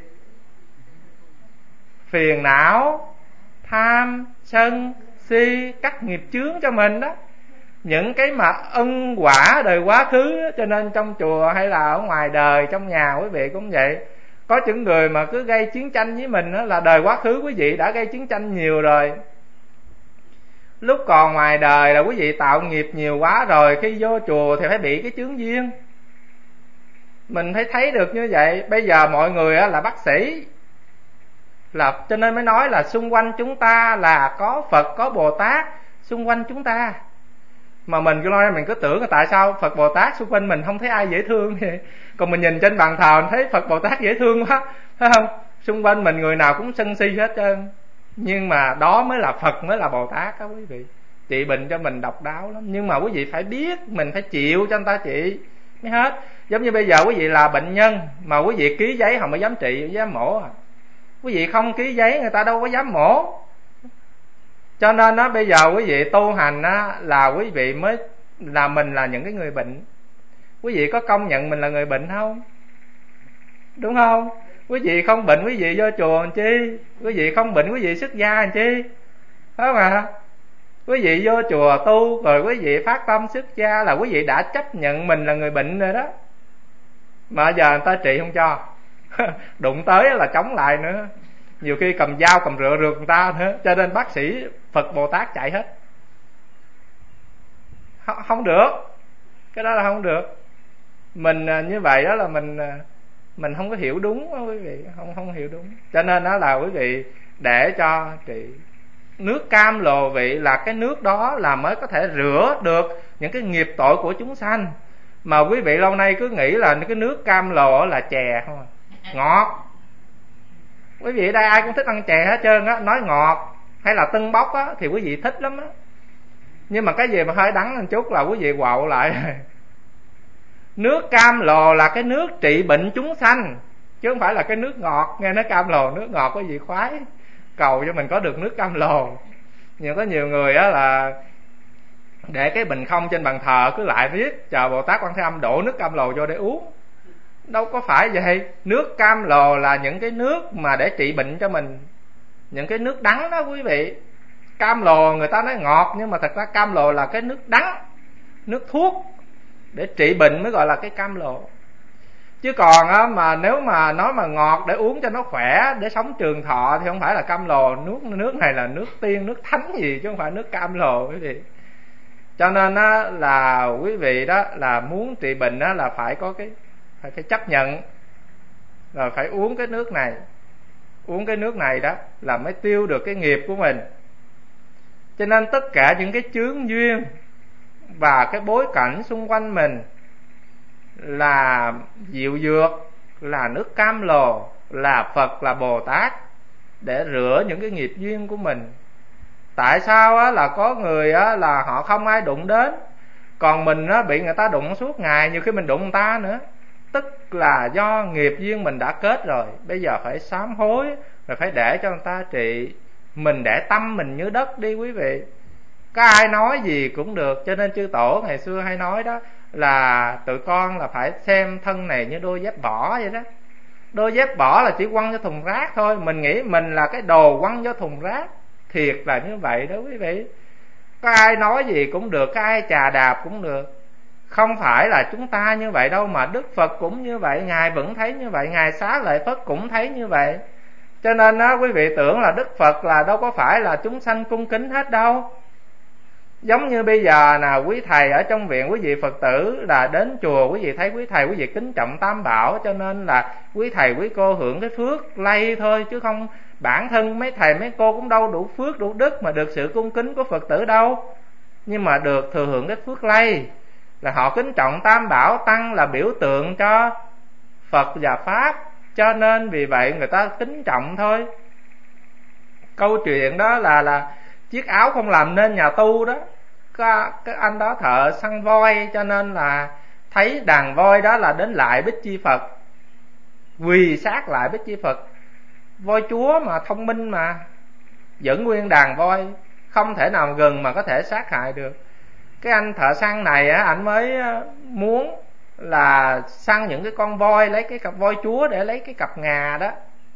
Phiền não, tham, sân, si, cắt nghiệp chướng cho mình đó. Những cái mà ân quả đời quá khứ đó. Cho nên trong chùa hay là ở ngoài đời, trong nhà quý vị cũng vậy. Có những người mà cứ gây chiến tranh với mình đó, là đời quá khứ quý vị đã gây chiến tranh nhiều rồi. Lúc còn ngoài đời là quý vị tạo nghiệp nhiều quá rồi, khi vô chùa thì phải bị cái chướng duyên. Mình phải thấy được như vậy. Bây giờ mọi người là bác sĩ, là cho nên mới nói là xung quanh chúng ta là có Phật, có Bồ Tát xung quanh chúng ta. Mà mình cứ nói ra mình cứ tưởng là tại sao Phật Bồ Tát xung quanh mình không thấy ai dễ thương vậy? Còn mình nhìn trên bàn thờ thấy Phật Bồ Tát dễ thương quá, phải không? Xung quanh mình người nào cũng sân si hết trơn. Nhưng mà đó mới là Phật, mới là Bồ Tát đó quý vị. Trị bệnh cho mình độc đáo lắm. Nhưng mà quý vị phải biết, mình phải chịu cho người ta trị mới hết. Giống như bây giờ quý vị là bệnh nhân, mà quý vị ký giấy họ mới dám trị, dám mổ à. Quý vị không ký giấy người ta đâu có dám mổ. Cho nên đó, bây giờ quý vị tu hành á, là quý vị mới là mình là những cái người bệnh. Quý vị có công nhận mình là người bệnh không? Đúng không? Quý vị không bệnh quý vị vô chùa làm chi? Quý vị không bệnh quý vị xuất gia làm chi? Phải không ạ? Quý vị vô chùa tu rồi quý vị phát tâm xuất gia là quý vị đã chấp nhận mình là người bệnh rồi đó. Mà giờ người ta trị không cho. Đụng tới là chống lại nữa. Nhiều khi cầm dao cầm rượu rượt người ta nữa. Cho nên bác sĩ Phật Bồ Tát chạy hết. Không, không được. Cái đó là không được. Mình như vậy đó là mình mình không có hiểu đúng đó, quý vị. Không không hiểu đúng. Cho nên đó là quý vị để cho trị. Nước cam lồ vị là cái nước đó là mới có thể rửa được những cái nghiệp tội của chúng sanh. Mà quý vị lâu nay cứ nghĩ là cái nước cam lồ là chè không à. Ngọt. Quý vị ở đây ai cũng thích ăn chè hết trơn á. Nói ngọt hay là tưng bốc á thì quý vị thích lắm á. Nhưng mà cái gì mà hơi đắng một chút là quý vị quạo lại. Nước cam lồ là cái nước trị bệnh chúng sanh, chứ không phải là cái nước ngọt. Nghe nói cam lồ nước ngọt quý vị khoái, cầu cho mình có được nước cam lồ. Nhưng có nhiều người á là để cái bình không trên bàn thờ, cứ lại viết chờ Bồ Tát Quan Thế Âm đổ nước cam lồ vô để uống. Đâu có phải vậy. Nước cam lồ là những cái nước mà để trị bệnh cho mình, những cái nước đắng đó quý vị. Cam lồ người ta nói ngọt, nhưng mà thật ra cam lồ là cái nước đắng, nước thuốc để trị bệnh mới gọi là cái cam lồ. Chứ còn á, mà nếu mà nói mà ngọt để uống cho nó khỏe, để sống trường thọ thì không phải là cam lồ. Nước nước này là nước tiên, nước thánh gì chứ không phải nước cam lồ quý vị. Cho nên á, là quý vị đó là muốn trị bệnh đó là phải có cái phải, phải chấp nhận, rồi phải uống cái nước này. Uống cái nước này đó là mới tiêu được cái nghiệp của mình. Cho nên tất cả những cái chướng duyên và cái bối cảnh xung quanh mình là diệu dược, là nước cam lồ, là Phật, là Bồ Tát để rửa những cái nghiệp duyên của mình. Tại sao á, là có người á, là họ không ai đụng đến, còn mình á, bị người ta đụng suốt ngày, nhiều khi mình đụng người ta nữa. Tức là do nghiệp duyên mình đã kết rồi, bây giờ phải sám hối, rồi phải để cho người ta trị. Mình để tâm mình như đất đi quý vị. Có ai nói gì cũng được. Cho nên chư tổ ngày xưa hay nói đó là tụi con là phải xem thân này như đôi dép bỏ vậy đó. Đôi dép bỏ là chỉ quăng cho thùng rác thôi. Mình nghĩ mình là cái đồ quăng cho thùng rác. Thiệt là như vậy đó quý vị. Có ai nói gì cũng được, có ai chà đạp cũng được. Không phải là chúng ta như vậy đâu, mà Đức Phật cũng như vậy. Ngài vẫn thấy như vậy, Ngài Xá Lợi Phất cũng thấy như vậy. Cho nên đó, quý vị tưởng là Đức Phật là đâu có phải là chúng sanh cung kính hết đâu. Giống như bây giờ là quý thầy ở trong viện, quý vị Phật tử là đến chùa, quý vị thấy quý thầy, quý vị kính trọng Tam Bảo, cho nên là quý thầy quý cô hưởng cái phước lây thôi, chứ không bản thân mấy thầy mấy cô cũng đâu đủ phước đủ đức mà được sự cung kính của Phật tử đâu. Nhưng mà được thừa hưởng cái phước lây là họ kính trọng Tam Bảo, tăng là biểu tượng cho Phật và Pháp, cho nên vì vậy người ta kính trọng thôi. Câu chuyện đó là là chiếc áo không làm nên nhà tu đó. Cái, cái anh đó thợ săn voi, cho nên là thấy đàn voi đó là đến lại Bích Chi Phật, quỳ sát lại Bích Chi Phật. Voi chúa mà thông minh mà, vẫn nguyên đàn voi, không thể nào gần mà có thể sát hại được. Cái anh thợ săn này á, anh mới muốn là săn những cái con voi, lấy cái cặp voi chúa để lấy cái cặp ngà đó,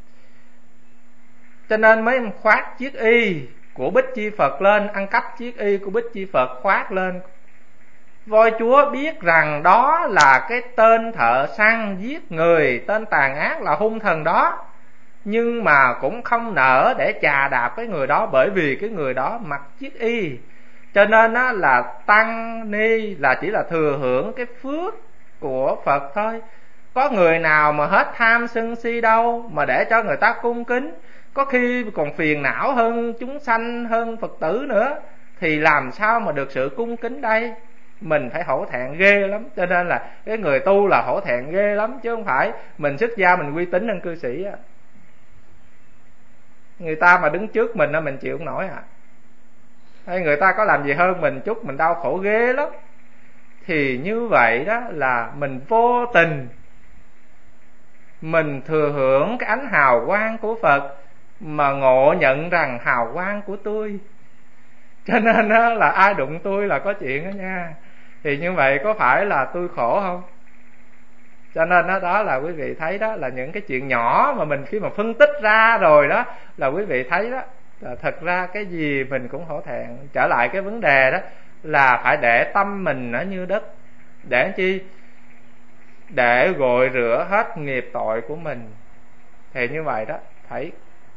cho nên mới khoác chiếc y của Bích Chi Phật lên, ăn cắp chiếc y của Bích Chi Phật khoác lên. Voi chúa biết rằng đó là cái tên thợ săn giết người, tên tàn ác là hung thần đó, nhưng mà cũng không nỡ để chà đạp cái người đó, bởi vì cái người đó mặc chiếc y. Cho nên á, là tăng ni là chỉ là thừa hưởng cái phước của Phật thôi. Có người nào mà hết tham sân si đâu mà để cho người ta cung kính, có khi còn phiền não hơn chúng sanh, hơn Phật tử nữa, thì làm sao mà được sự cung kính đây? Mình phải hổ thẹn ghê lắm. Cho nên là cái người tu là hổ thẹn ghê lắm, chứ không phải mình xuất gia mình uy tín hơn cư sĩ á. Người ta mà đứng trước mình á, mình chịu không nổi à. Hay người ta có làm gì hơn mình chút, mình đau khổ ghê lắm. Thì như vậy đó là mình vô tình mình thừa hưởng cái ánh hào quang của Phật, mà ngộ nhận rằng hào quang của tôi, cho nên đó là ai đụng tôi là có chuyện đó nha. Thì như vậy có phải là tôi khổ không? Cho nên đó, đó là quý vị thấy đó là những cái chuyện nhỏ mà mình khi mà phân tích ra rồi đó là quý vị thấy đó là thật ra cái gì mình cũng hổ thẹn. Trở lại cái vấn đề đó là phải để tâm mình nó như đất. Để chi? Để gội rửa hết nghiệp tội của mình. Thì như vậy đó phải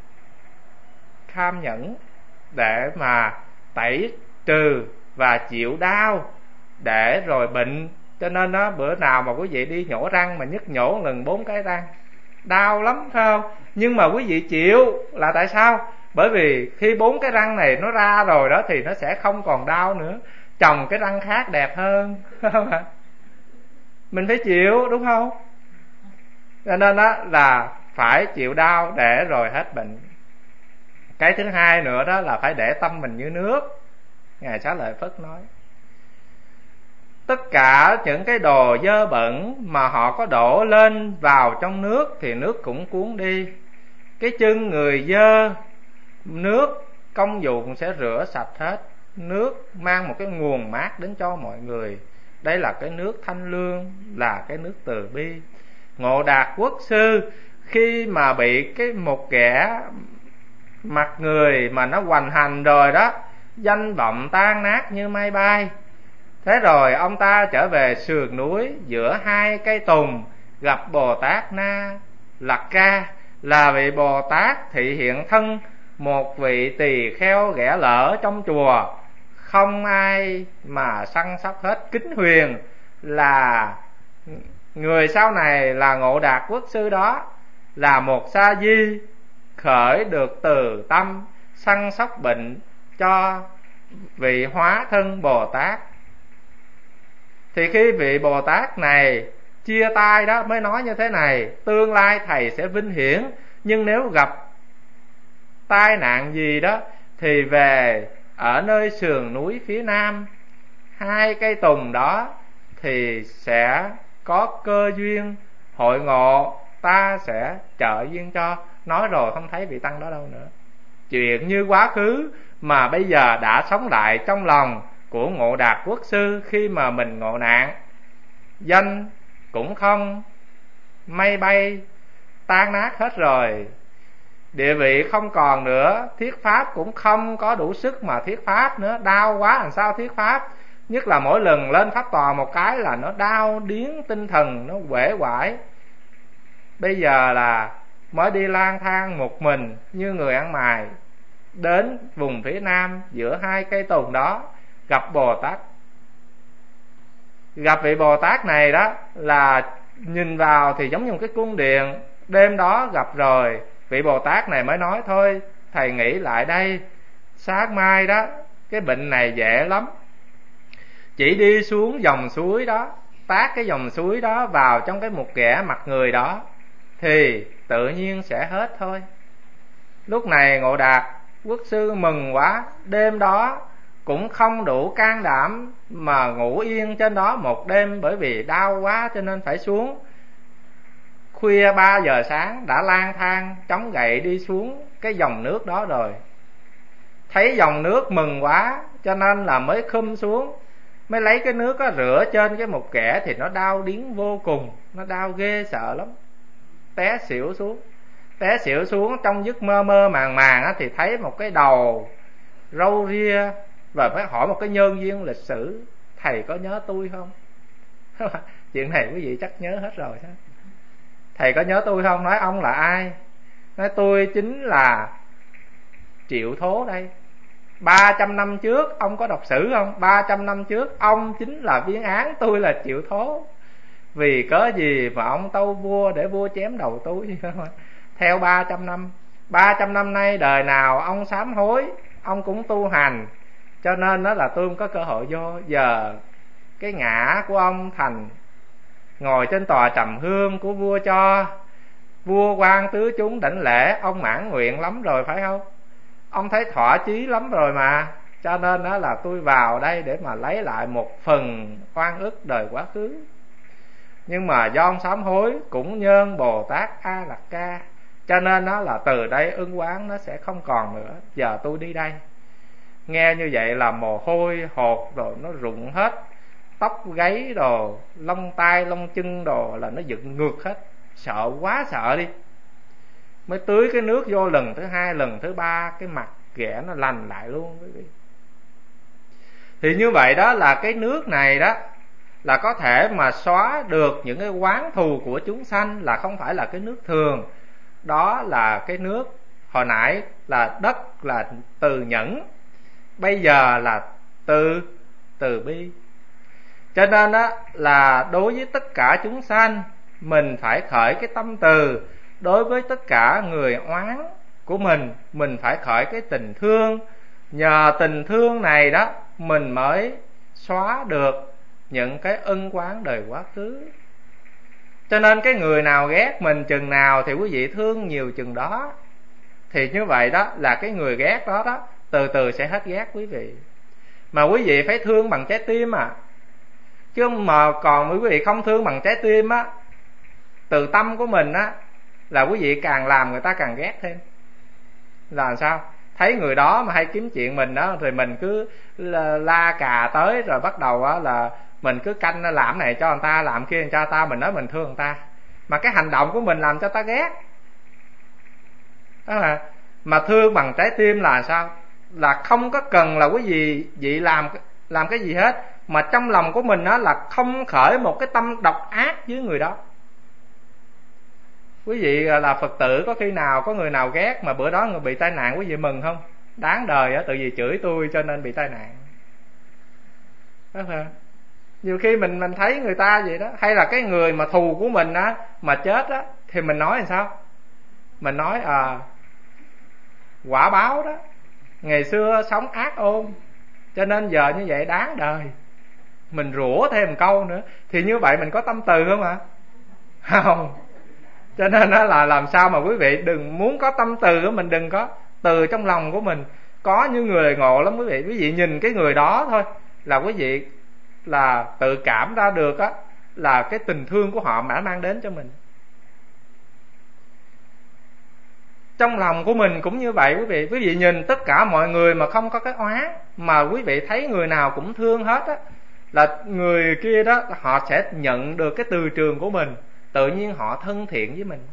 kham nhẫn để mà tẩy trừ và chịu đau để rồi bệnh. Cho nên đó, bữa nào mà quý vị đi nhổ răng mà nhức nhổ lần bốn cái răng, đau lắm phải không? Nhưng mà quý vị chịu là tại sao? Bởi vì khi bốn cái răng này nó ra rồi đó thì nó sẽ không còn đau nữa, trồng cái răng khác đẹp hơn, phải không ạ? Mình phải chịu, đúng không? Cho nên đó là phải chịu đau để rồi hết bệnh. Cái thứ hai nữa đó là phải để tâm mình như nước. Ngài Xá Lợi Phất nói tất cả những cái đồ dơ bẩn mà họ có đổ lên vào trong nước thì nước cũng cuốn đi. Cái chân người dơ, nước công dụng sẽ rửa sạch hết. Nước mang một cái nguồn mát đến cho mọi người. Đây là cái nước thanh lương, là cái nước từ bi. Ngộ Đạt Quốc sư khi mà bị cái một kẻ mặt người mà nó hoành hành rồi đó, danh vọng tan nát như mây bay. Thế rồi ông ta trở về sườn núi giữa hai cây tùng, gặp Bồ Tát Na Lạt Ca, là vị Bồ Tát thị hiện thân, một vị tỳ kheo ghẻ lỡ trong chùa, không ai mà săn sóc hết. Kính huyền là người sau này là Ngộ Đạt Quốc Sư đó, là một sa di khởi được từ tâm săn sóc bệnh cho vị hóa thân Bồ Tát. Thì khi vị Bồ Tát này chia tay đó mới nói như thế này: tương lai thầy sẽ vinh hiển, nhưng nếu gặp tai nạn gì đó thì về ở nơi sườn núi phía nam hai cây tùng đó thì sẽ có cơ duyên hội ngộ, ta sẽ trợ duyên cho. Nói rồi không thấy vị tăng đó đâu nữa. Chuyện như quá khứ mà bây giờ đã sống lại trong lòng của Ngộ Đạt Quốc Sư khi mà mình ngộ nạn. Danh cũng không, mây bay tan nát hết rồi, địa vị không còn nữa, thuyết pháp cũng không có đủ sức mà thuyết pháp nữa. Đau quá làm sao thuyết pháp, nhất là mỗi lần lên pháp tòa một cái là nó đau điếng tinh thần, nó uể oải. Bây giờ là mới đi lang thang một mình như người ăn mày, đến vùng phía nam giữa hai cây tùng đó, gặp Bồ Tát. Gặp vị Bồ Tát này đó là nhìn vào thì giống như một cái cung điện. Đêm đó gặp rồi, vị Bồ Tát này mới nói: thôi thầy nghĩ lại đây, sáng mai đó cái bệnh này dễ lắm, chỉ đi xuống dòng suối đó, tát cái dòng suối đó vào trong cái một ghẻ mặt người đó thì tự nhiên sẽ hết thôi. Lúc này Ngộ Đạt Quốc Sư mừng quá, đêm đó cũng không đủ can đảm mà ngủ yên trên đó một đêm, bởi vì đau quá cho nên phải xuống. Khuya ba giờ sáng đã lang thang chống gậy đi xuống cái dòng nước đó rồi, thấy dòng nước mừng quá cho nên là mới khum xuống, mới lấy cái nước đó rửa trên cái một kẻ thì nó đau điếng vô cùng, nó đau ghê sợ lắm, té xỉu xuống. Té xỉu xuống trong giấc mơ mơ màng màng á, thì thấy một cái đầu râu ria, và phải hỏi một cái nhân duyên lịch sử: thầy có nhớ tôi không? Chuyện này quý vị chắc nhớ hết rồi đó. Thầy có nhớ tôi không? Nói ông là ai? Nói tôi chính là Triệu Thố đây. Ba trăm năm trước ông có đọc sử không? Ba trăm năm trước ông chính là viên án tôi là Triệu Thố. Vì cớ gì mà ông tâu vua để vua chém đầu tôi? Theo ba trăm năm, ba trăm năm nay đời nào ông sám hối, ông cũng tu hành, cho nên đó là tôi không có cơ hội vô. Giờ cái ngã của ông thành ngồi trên tòa trầm hương của vua cho, vua quan tứ chúng đảnh lễ, ông mãn nguyện lắm rồi phải không? Ông thấy thỏa chí lắm rồi mà, cho nên đó là tôi vào đây để mà lấy lại một phần oan ức đời quá khứ. Nhưng mà do ông sám hối cũng nhơn Bồ Tát A Lạt Ca, cho nên đó là từ đây ân oán nó sẽ không còn nữa. Giờ tôi đi đây. Nghe như vậy là mồ hôi hột rồi nó rụng hết, tóc gáy đồ, lông tai lông chân đồ là nó dựng ngược hết, sợ quá sợ đi. Mới tưới cái nước vô lần thứ hai, lần thứ ba, cái mặt ghẻ nó lành lại luôn quý vị. Thì như vậy đó là cái nước này đó là có thể mà xóa được những cái oán thù của chúng sanh, là không phải là cái nước thường. Đó là cái nước hồi nãy là đất là từ nhẫn, bây giờ là từ từ bi. Cho nên đó là đối với tất cả chúng sanh, mình phải khởi cái tâm từ. Đối với tất cả người oán của mình, mình phải khởi cái tình thương. Nhờ tình thương này đó mình mới xóa được những cái ân oán đời quá khứ. Cho nên cái người nào ghét mình chừng nào thì quý vị thương nhiều chừng đó. Thì như vậy đó là cái người ghét đó đó từ từ sẽ hết ghét quý vị. Mà quý vị phải thương bằng trái tim à. Chứ mà còn quý vị không thương bằng trái tim á, từ tâm của mình á, là quý vị càng làm người ta càng ghét thêm. Là sao? Thấy người đó mà hay kiếm chuyện mình đó, rồi mình cứ la cà tới, rồi bắt đầu á là mình cứ canh làm này cho người ta, làm kia cho người ta, mình nói mình thương người ta, mà cái hành động của mình làm cho ta ghét. Đó là Mà thương bằng trái tim là sao? Là không có cần là quý vị vị làm làm cái gì hết, mà trong lòng của mình đó là không khởi một cái tâm độc ác với người đó. Quý vị là Phật tử, có khi nào có người nào ghét mà bữa đó người bị tai nạn quý vị mừng không? Đáng đời á, tự vì chửi tôi cho nên bị tai nạn. Đó phải không? Nhiều khi mình mình thấy người ta vậy đó, hay là cái người mà thù của mình á mà chết á, thì mình nói làm sao? Mình nói à, quả báo đó, ngày xưa sống ác ôn cho nên giờ như vậy đáng đời. Mình rủa thêm một câu nữa, thì như vậy mình có tâm từ không ạ? À? Không. Cho nên đó là làm sao mà quý vị đừng muốn có tâm từ, mình đừng có từ trong lòng của mình. Có những người ngộ lắm quý vị, quý vị nhìn cái người đó thôi là quý vị là tự cảm ra được á, là cái tình thương của họ đã mang đến cho mình. Trong lòng của mình cũng như vậy quý vị. Quý vị nhìn tất cả mọi người mà không có cái oán, mà quý vị thấy người nào cũng thương hết á, là người kia đó họ sẽ nhận được cái từ trường của mình, tự nhiên họ thân thiện với mình.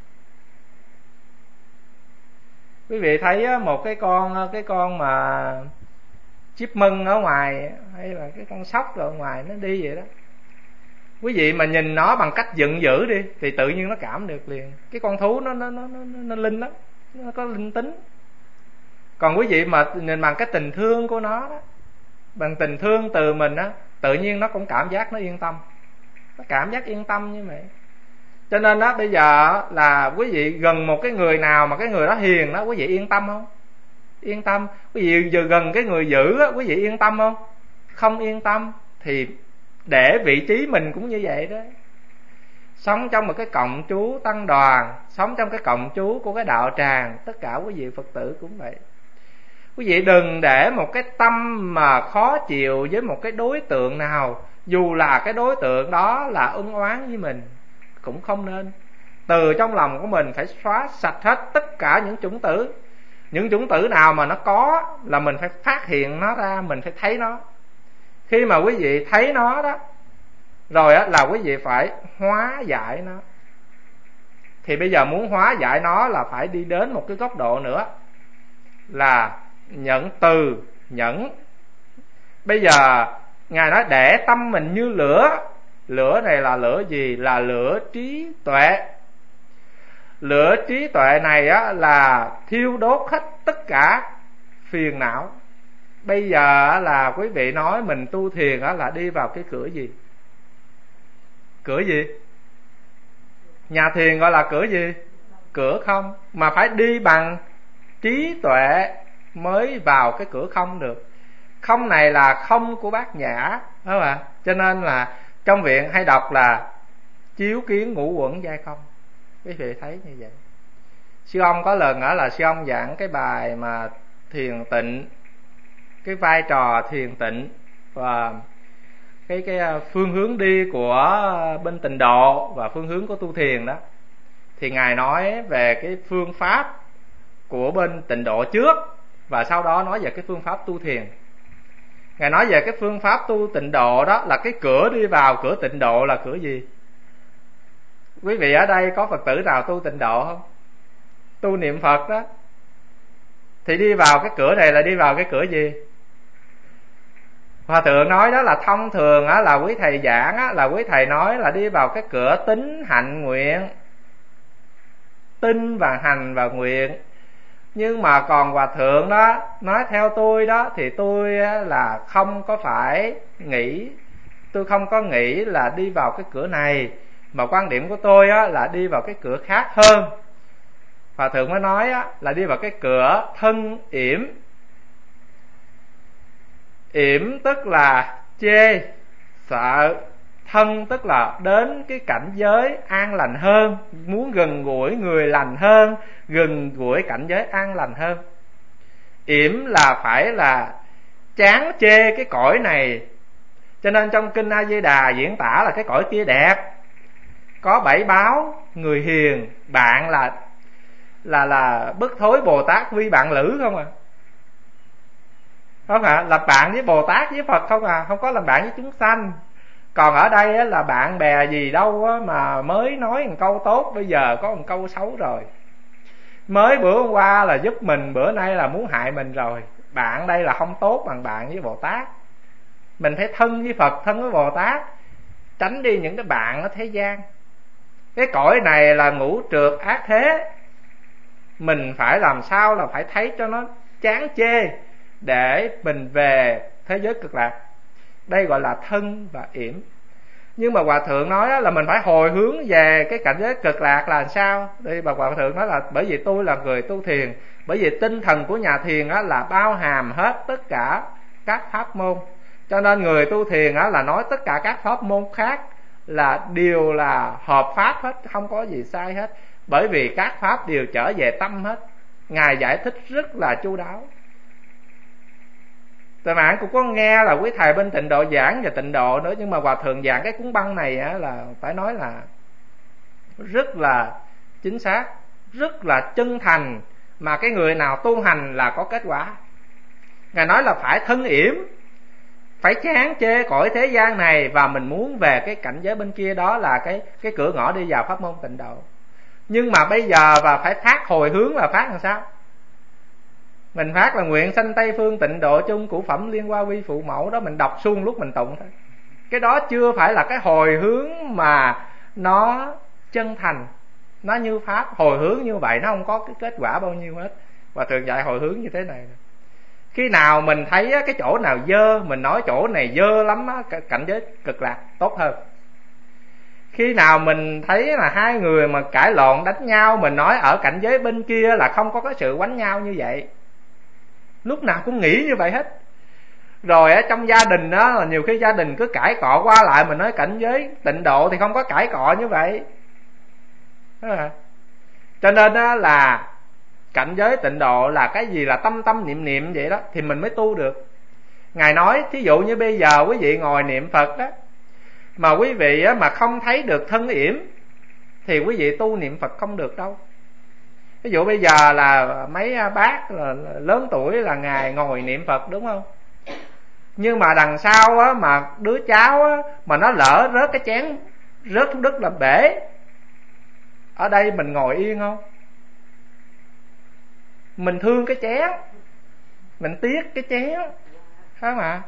Quý vị thấy một cái con cái con mà chip mưng ở ngoài, hay là cái con sóc ở ngoài nó đi vậy đó, quý vị mà nhìn nó bằng cách giận dữ đi thì tự nhiên nó cảm được liền. Cái con thú nó nó nó nó, nó linh lắm, nó có linh tính. Còn quý vị mà nhìn bằng cái tình thương của nó đó, bằng tình thương từ mình á, tự nhiên nó cũng cảm giác nó yên tâm, nó cảm giác yên tâm như vậy. Cho nên đó, bây giờ là quý vị gần một cái người nào mà cái người đó hiền đó, quý vị yên tâm không? Yên tâm. Quý vị giờ gần cái người dữ á, quý vị yên tâm không? Không yên tâm. Thì để vị trí mình cũng như vậy đó. Sống trong một cái cộng trú tăng đoàn, sống trong cái cộng trú của cái đạo tràng, tất cả quý vị Phật tử cũng vậy. Quý vị đừng để một cái tâm mà khó chịu với một cái đối tượng nào, dù là cái đối tượng đó là ân oán với mình, cũng không nên. Từ trong lòng của mình phải xóa sạch hết tất cả những chủng tử. Những chủng tử nào mà nó có là mình phải phát hiện nó ra, mình phải thấy nó. Khi mà quý vị thấy nó đó, rồi á, là quý vị phải hóa giải nó. Thì bây giờ muốn hóa giải nó là phải đi đến một cái góc độ nữa, là nhẫn từ, nhẫn. Bây giờ Ngài nói để tâm mình như lửa. Lửa này là lửa gì? Là lửa trí tuệ. Lửa trí tuệ này á, là thiêu đốt hết tất cả phiền não. Bây giờ là quý vị nói mình tu thiền á, là đi vào cái cửa gì? Cửa gì? Nhà thiền gọi là cửa gì? Cửa không. Mà phải đi bằng trí tuệ mới vào cái cửa không được. Không này là không của Bát Nhã, đúng không ạ? Cho nên là trong viện hay đọc là chiếu kiến ngũ uẩn giai không. Quý vị thấy như vậy. Sư ông có lần ở là sư ông giảng cái bài mà thiền tịnh, cái vai trò thiền tịnh và cái cái phương hướng đi của bên Tịnh độ và phương hướng của tu thiền đó. Thì Ngài nói về cái phương pháp của bên Tịnh độ trước, và sau đó nói về cái phương pháp tu thiền. Ngài nói về cái phương pháp tu Tịnh độ đó, là cái cửa đi vào cửa Tịnh độ là cửa gì? Quý vị ở đây có Phật tử nào tu Tịnh độ không? Tu niệm Phật đó. Thì đi vào cái cửa này là đi vào cái cửa gì? Hòa thượng nói đó là thông thường á, là quý thầy giảng á, là quý thầy nói là đi vào cái cửa tín hạnh nguyện. Tin và hành và nguyện. Nhưng mà còn Hòa thượng đó nói theo tôi đó, thì tôi là không có phải nghĩ, tôi không có nghĩ là đi vào cái cửa này, mà quan điểm của tôi á, là đi vào cái cửa khác hơn. Hòa thượng mới nói á, là đi vào cái cửa thân yểm. Yểm tức là chê, sợ. Thân tức là đến cái cảnh giới an lành hơn, muốn gần gũi người lành hơn, gần gũi cảnh giới an lành hơn. Yểm là phải là chán chê cái cõi này. Cho nên trong Kinh A Di Đà diễn tả là cái cõi kia đẹp, có bảy báo, người hiền, bạn là là là bất thối Bồ Tát vi bạn lữ không à? Không ạ? À? Làm bạn với Bồ Tát với Phật không à? Không có làm bạn với chúng sanh. Còn ở đây á, là bạn bè gì đâu á, mà mới nói một câu tốt bây giờ có một câu xấu rồi. Mới bữa hôm qua là giúp mình, bữa nay là muốn hại mình rồi. Bạn đây là không tốt bằng bạn với Bồ Tát. Mình phải thân với Phật, thân với Bồ Tát, tránh đi những cái bạn ở thế gian. Cái cõi này là ngũ trượt ác thế, mình phải làm sao là phải thấy cho nó chán chê để mình về thế giới cực lạc. Đây gọi là thân và yểm. Nhưng mà Hòa Thượng nói là mình phải hồi hướng về cái cảnh giới cực lạc là sao? Đây bà Hòa Thượng nói là bởi vì tôi là người tu thiền, bởi vì tinh thần của nhà thiền là bao hàm hết tất cả các pháp môn, cho nên người tu thiền là nói tất cả các pháp môn khác là đều là hợp pháp hết, không có gì sai hết, bởi vì các pháp đều trở về tâm hết. Ngài giải thích rất là chu đáo. Tại bạn cũng có nghe là quý thầy bên Tịnh Độ giảng về tịnh độ nữa, nhưng mà Hòa Thượng giảng cái cuốn băng này á, là phải nói là rất là chính xác, rất là chân thành, mà cái người nào tu hành là có kết quả. Ngài nói là phải thân yểm, phải chán chê cõi thế gian này, và mình muốn về cái cảnh giới bên kia, đó là cái cái cửa ngõ đi vào pháp môn tịnh độ. Nhưng mà bây giờ và phải phát hồi hướng là phát làm sao? Mình phát là nguyện sanh Tây Phương tịnh độ chung, củ phẩm liên hoa vi phụ mẫu, đó mình đọc suông lúc mình tụng thôi. Cái đó chưa phải là cái hồi hướng mà nó chân thành, nó như pháp. Hồi hướng như vậy nó không có cái kết quả bao nhiêu hết. Và thường dạy hồi hướng như thế này: khi nào mình thấy cái chỗ nào dơ, mình nói chỗ này dơ lắm á, cảnh giới cực lạc tốt hơn. Khi nào mình thấy là hai người mà cãi lộn đánh nhau, mình nói ở cảnh giới bên kia là không có cái sự quánh nhau như vậy. Lúc nào cũng nghĩ như vậy hết. Rồi ở trong gia đình đó là nhiều khi gia đình cứ cãi cọ qua lại, mình nói cảnh giới tịnh độ thì không có cãi cọ như vậy. Cho nên đó là cảnh giới tịnh độ là cái gì? Là tâm tâm niệm niệm vậy đó thì mình mới tu được. Ngài nói thí dụ như bây giờ quý vị ngồi niệm Phật đó, mà quý vị mà không thấy được thân yểm thì quý vị tu niệm Phật không được đâu. Ví dụ bây giờ là mấy bác là lớn tuổi là Ngài ngồi niệm Phật đúng không? Nhưng mà đằng sau á, mà đứa cháu á, mà nó lỡ rớt cái chén rớt xuống đất là bể, ở đây mình ngồi yên không? Mình thương cái chén, mình tiếc cái chén, phải không ạ?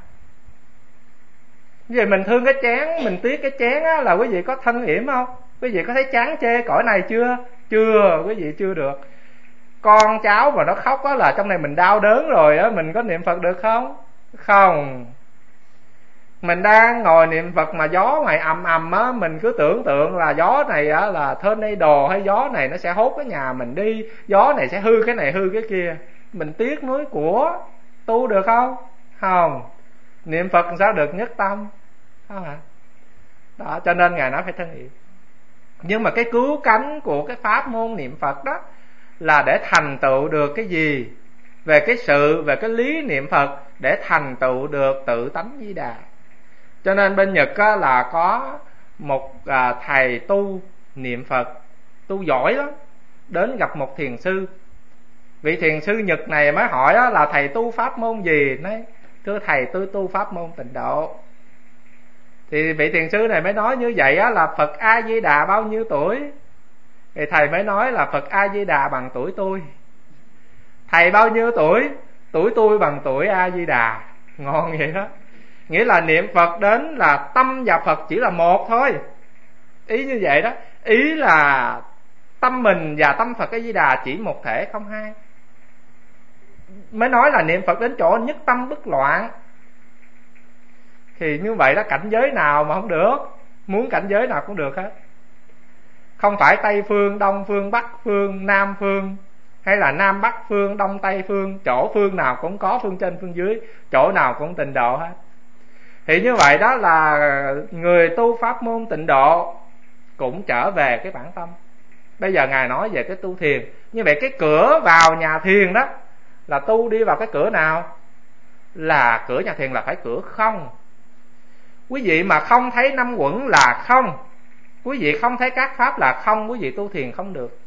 Vì mình thương cái chén, mình tiếc cái chén á, là quý vị có thân yểm không? Quý vị có thấy chán chê cõi này chưa? Chưa, quý vị chưa được. Con cháu mà nó khóc á là trong này mình đau đớn rồi á, mình có niệm Phật được không? Không. Mình đang ngồi niệm Phật mà gió ngoài ầm ầm á, mình cứ tưởng tượng là gió này á là tornado, hay gió này nó sẽ hốt cái nhà mình đi, gió này sẽ hư cái này hư cái kia. Mình tiếc nuối của, tu được không? Không. Niệm Phật sao được nhất tâm, không hả? Đó, cho nên Ngài nói phải thân yểm. Nhưng mà cái cứu cánh của cái pháp môn niệm Phật đó là để thành tựu được cái gì? Về cái sự, về cái lý niệm Phật, để thành tựu được tự tánh Di Đà. Cho nên bên Nhật á, là có một à, thầy tu niệm Phật, tu giỏi lắm, đến gặp một thiền sư. Vị thiền sư Nhật này mới hỏi á, là thầy tu pháp môn gì? Nói thưa thầy, tôi tu pháp môn tịnh độ. Thì vị thiền sư này mới nói như vậy á, là Phật A Di Đà bao nhiêu tuổi? Thì thầy mới nói là Phật A Di Đà bằng tuổi tôi. Thầy bao nhiêu tuổi? Tuổi tôi bằng tuổi A Di Đà. Ngon vậy đó. Nghĩa là niệm Phật đến là tâm và Phật chỉ là một thôi. Ý như vậy đó. Ý là tâm mình và tâm Phật A Di Đà chỉ một thể không hai. Mới nói là niệm Phật đến chỗ nhất tâm bất loạn. Thì như vậy đó, cảnh giới nào mà không được? Muốn cảnh giới nào cũng được hết. Không phải Tây phương, Đông phương, Bắc phương, Nam phương, hay là Nam Bắc phương, Đông Tây phương, chỗ phương nào cũng có phương trên phương dưới, chỗ nào cũng tịnh độ hết. Thì như vậy đó là người tu pháp môn tịnh độ cũng trở về cái bản tâm. Bây giờ Ngài nói về cái tu thiền. Như vậy cái cửa vào nhà thiền đó là tu đi vào cái cửa nào? Là cửa nhà thiền là phải cửa không. Quý vị mà không thấy năm uẩn là không, quý vị không thấy các pháp là không, quý vị tu thiền không được.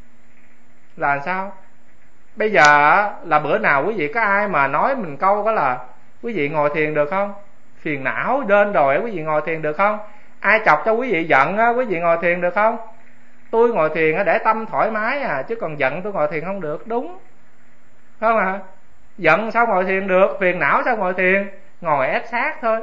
Là sao? Bây giờ là bữa nào quý vị có ai mà nói mình câu đó là quý vị ngồi thiền được không? Phiền não đến rồi quý vị ngồi thiền được không? Ai chọc cho quý vị giận quý vị ngồi thiền được không? Tôi ngồi thiền để tâm thoải mái à, chứ còn giận tôi ngồi thiền không được. Đúng không ạ? À? Giận sao ngồi thiền được, phiền não sao ngồi thiền, ngồi ép sát thôi.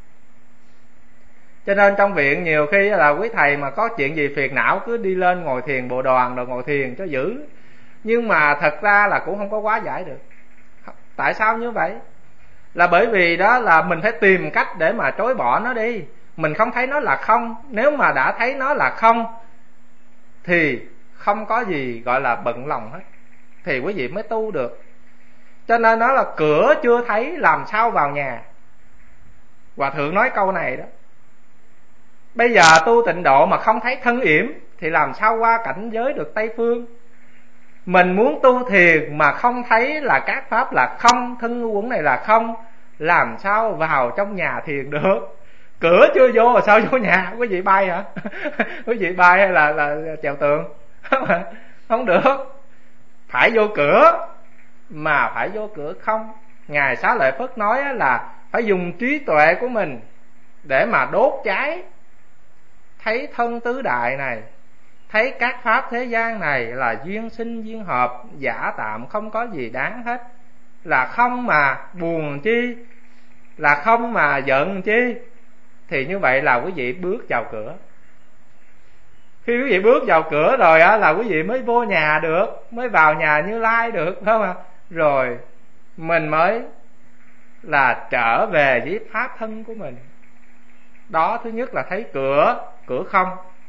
Cho nên trong viện nhiều khi là quý thầy mà có chuyện gì phiền não cứ đi lên ngồi thiền bộ đoàn rồi ngồi thiền cho giữ. Nhưng mà thật ra là cũng không có quá giải được. Tại sao như vậy? Là bởi vì đó là mình phải tìm cách để mà chối bỏ nó đi. Mình không thấy nó là không. Nếu mà đã thấy nó là không thì không có gì gọi là bận lòng hết, thì quý vị mới tu được. Cho nên nó là cửa chưa thấy làm sao vào nhà. Hòa thượng nói câu này đó. Bây giờ tu tịnh độ mà không thấy thân yểm thì làm sao qua cảnh giới được Tây Phương. Mình muốn tu thiền mà không thấy là các pháp là không, thân uẩn này là không, làm sao vào trong nhà thiền được. Cửa chưa vô rồi sao vô nhà? Quý vị bay hả? Quý vị bay hay là, là chèo tường? Không được. Phải vô cửa, mà phải vô cửa không. Ngài Xá Lợi Phất nói là phải dùng trí tuệ của mình để mà đốt cháy, thấy thân tứ đại này, thấy các pháp thế gian này là duyên sinh duyên hợp, giả tạm, không có gì đáng hết. Là không mà buồn chi, là không mà giận chi. Thì như vậy là quý vị bước vào cửa. Khi quý vị bước vào cửa rồi á, là quý vị mới vô nhà được, mới vào nhà Như Lai được, phải không ạ? Rồi mình mới là trở về với pháp thân của mình. Đó, thứ nhất là thấy cửa, cửa không.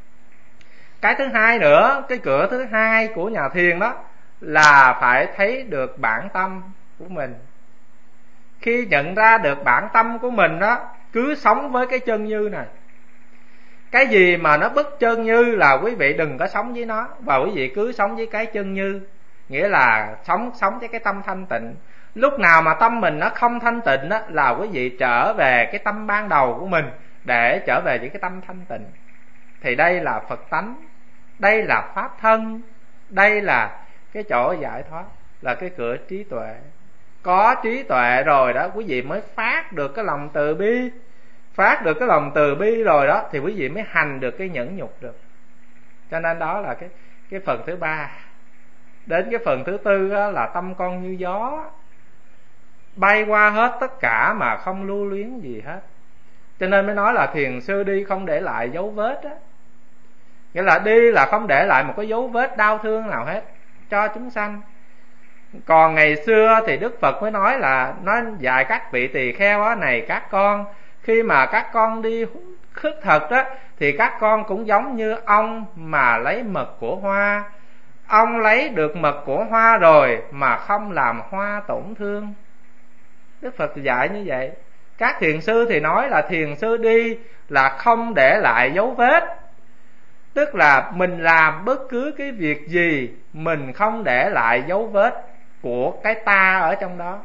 Cái thứ hai nữa, cái cửa thứ hai của nhà thiền đó là phải thấy được bản tâm của mình. Khi nhận ra được bản tâm của mình đó, cứ sống với cái chân như này. Cái gì mà nó bất chân như là quý vị đừng có sống với nó, và quý vị cứ sống với cái chân như. Nghĩa là sống sống với cái tâm thanh tịnh. Lúc nào mà tâm mình nó không thanh tịnh đó, là quý vị trở về cái tâm ban đầu của mình, để trở về với cái tâm thanh tịnh. Thì đây là Phật tánh, đây là pháp thân, đây là cái chỗ giải thoát, là cái cửa trí tuệ. Có trí tuệ rồi đó, quý vị mới phát được cái lòng từ bi. Phát được cái lòng từ bi rồi đó, thì quý vị mới hành được cái nhẫn nhục được. Cho nên đó là cái, cái phần thứ ba. Đến cái phần thứ tư đó là tâm con như gió, bay qua hết tất cả mà không lưu luyến gì hết. Cho nên mới nói là thiền sư đi không để lại dấu vết á. Nghĩa là đi là không để lại một cái dấu vết đau thương nào hết cho chúng sanh. Còn ngày xưa thì Đức Phật mới nói là nó dạy các vị tỳ kheo á, này các con, khi mà các con đi khất thực á, thì các con cũng giống như ong mà lấy mật của hoa. Ong lấy được mật của hoa rồi mà không làm hoa tổn thương. Đức Phật dạy như vậy. Các thiền sư thì nói là thiền sư đi là không để lại dấu vết. Tức là mình làm bất cứ cái việc gì, mình không để lại dấu vết của cái ta ở trong đó.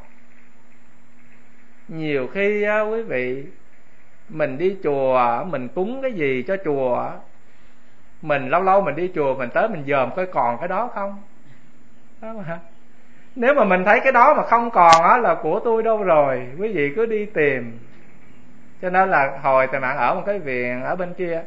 Nhiều khi á, quý vị, mình đi chùa, mình cúng cái gì cho chùa, mình lâu lâu mình đi chùa, mình tới mình dòm coi còn cái đó không. Đó mà. Nếu mà mình thấy cái đó mà không còn á, là của tôi đâu rồi, quý vị cứ đi tìm. Cho nên là hồi Thầy Mạng ở một cái viện ở bên kia,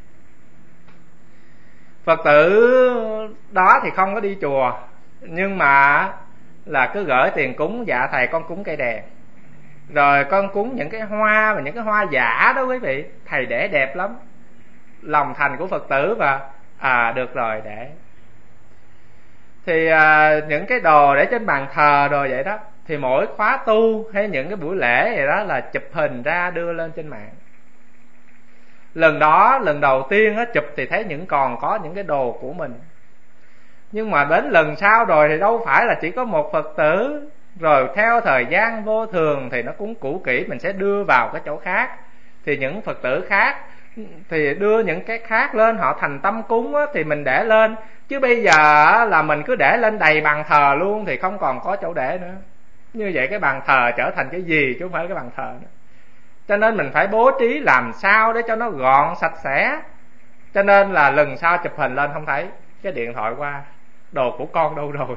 Phật tử đó thì không có đi chùa, nhưng mà là cứ gửi tiền cúng, dạ thầy con cúng cây đèn, rồi con cúng những cái hoa, và những cái hoa giả đó quý vị, thầy để đẹp lắm, lòng thành của Phật tử. Và à được rồi để thì à, những cái đồ để trên bàn thờ rồi vậy đó, thì mỗi khóa tu hay những cái buổi lễ vậy đó là chụp hình ra đưa lên trên mạng. Lần đó, lần đầu tiên á, chụp thì thấy những còn có những cái đồ của mình. Nhưng mà đến lần sau rồi thì đâu phải là chỉ có một Phật tử. Rồi theo thời gian vô thường thì nó cũng cũ kỹ, mình sẽ đưa vào cái chỗ khác. Thì những Phật tử khác thì đưa những cái khác lên, họ thành tâm cúng á, thì mình để lên. Chứ bây giờ là mình cứ để lên đầy bàn thờ luôn thì không còn có chỗ để nữa. Như vậy cái bàn thờ trở thành cái gì chứ không phải cái bàn thờ nữa. Cho nên mình phải bố trí làm sao để cho nó gọn sạch sẽ. Cho nên là lần sau chụp hình lên không thấy, cái điện thoại qua, đồ của con đâu rồi.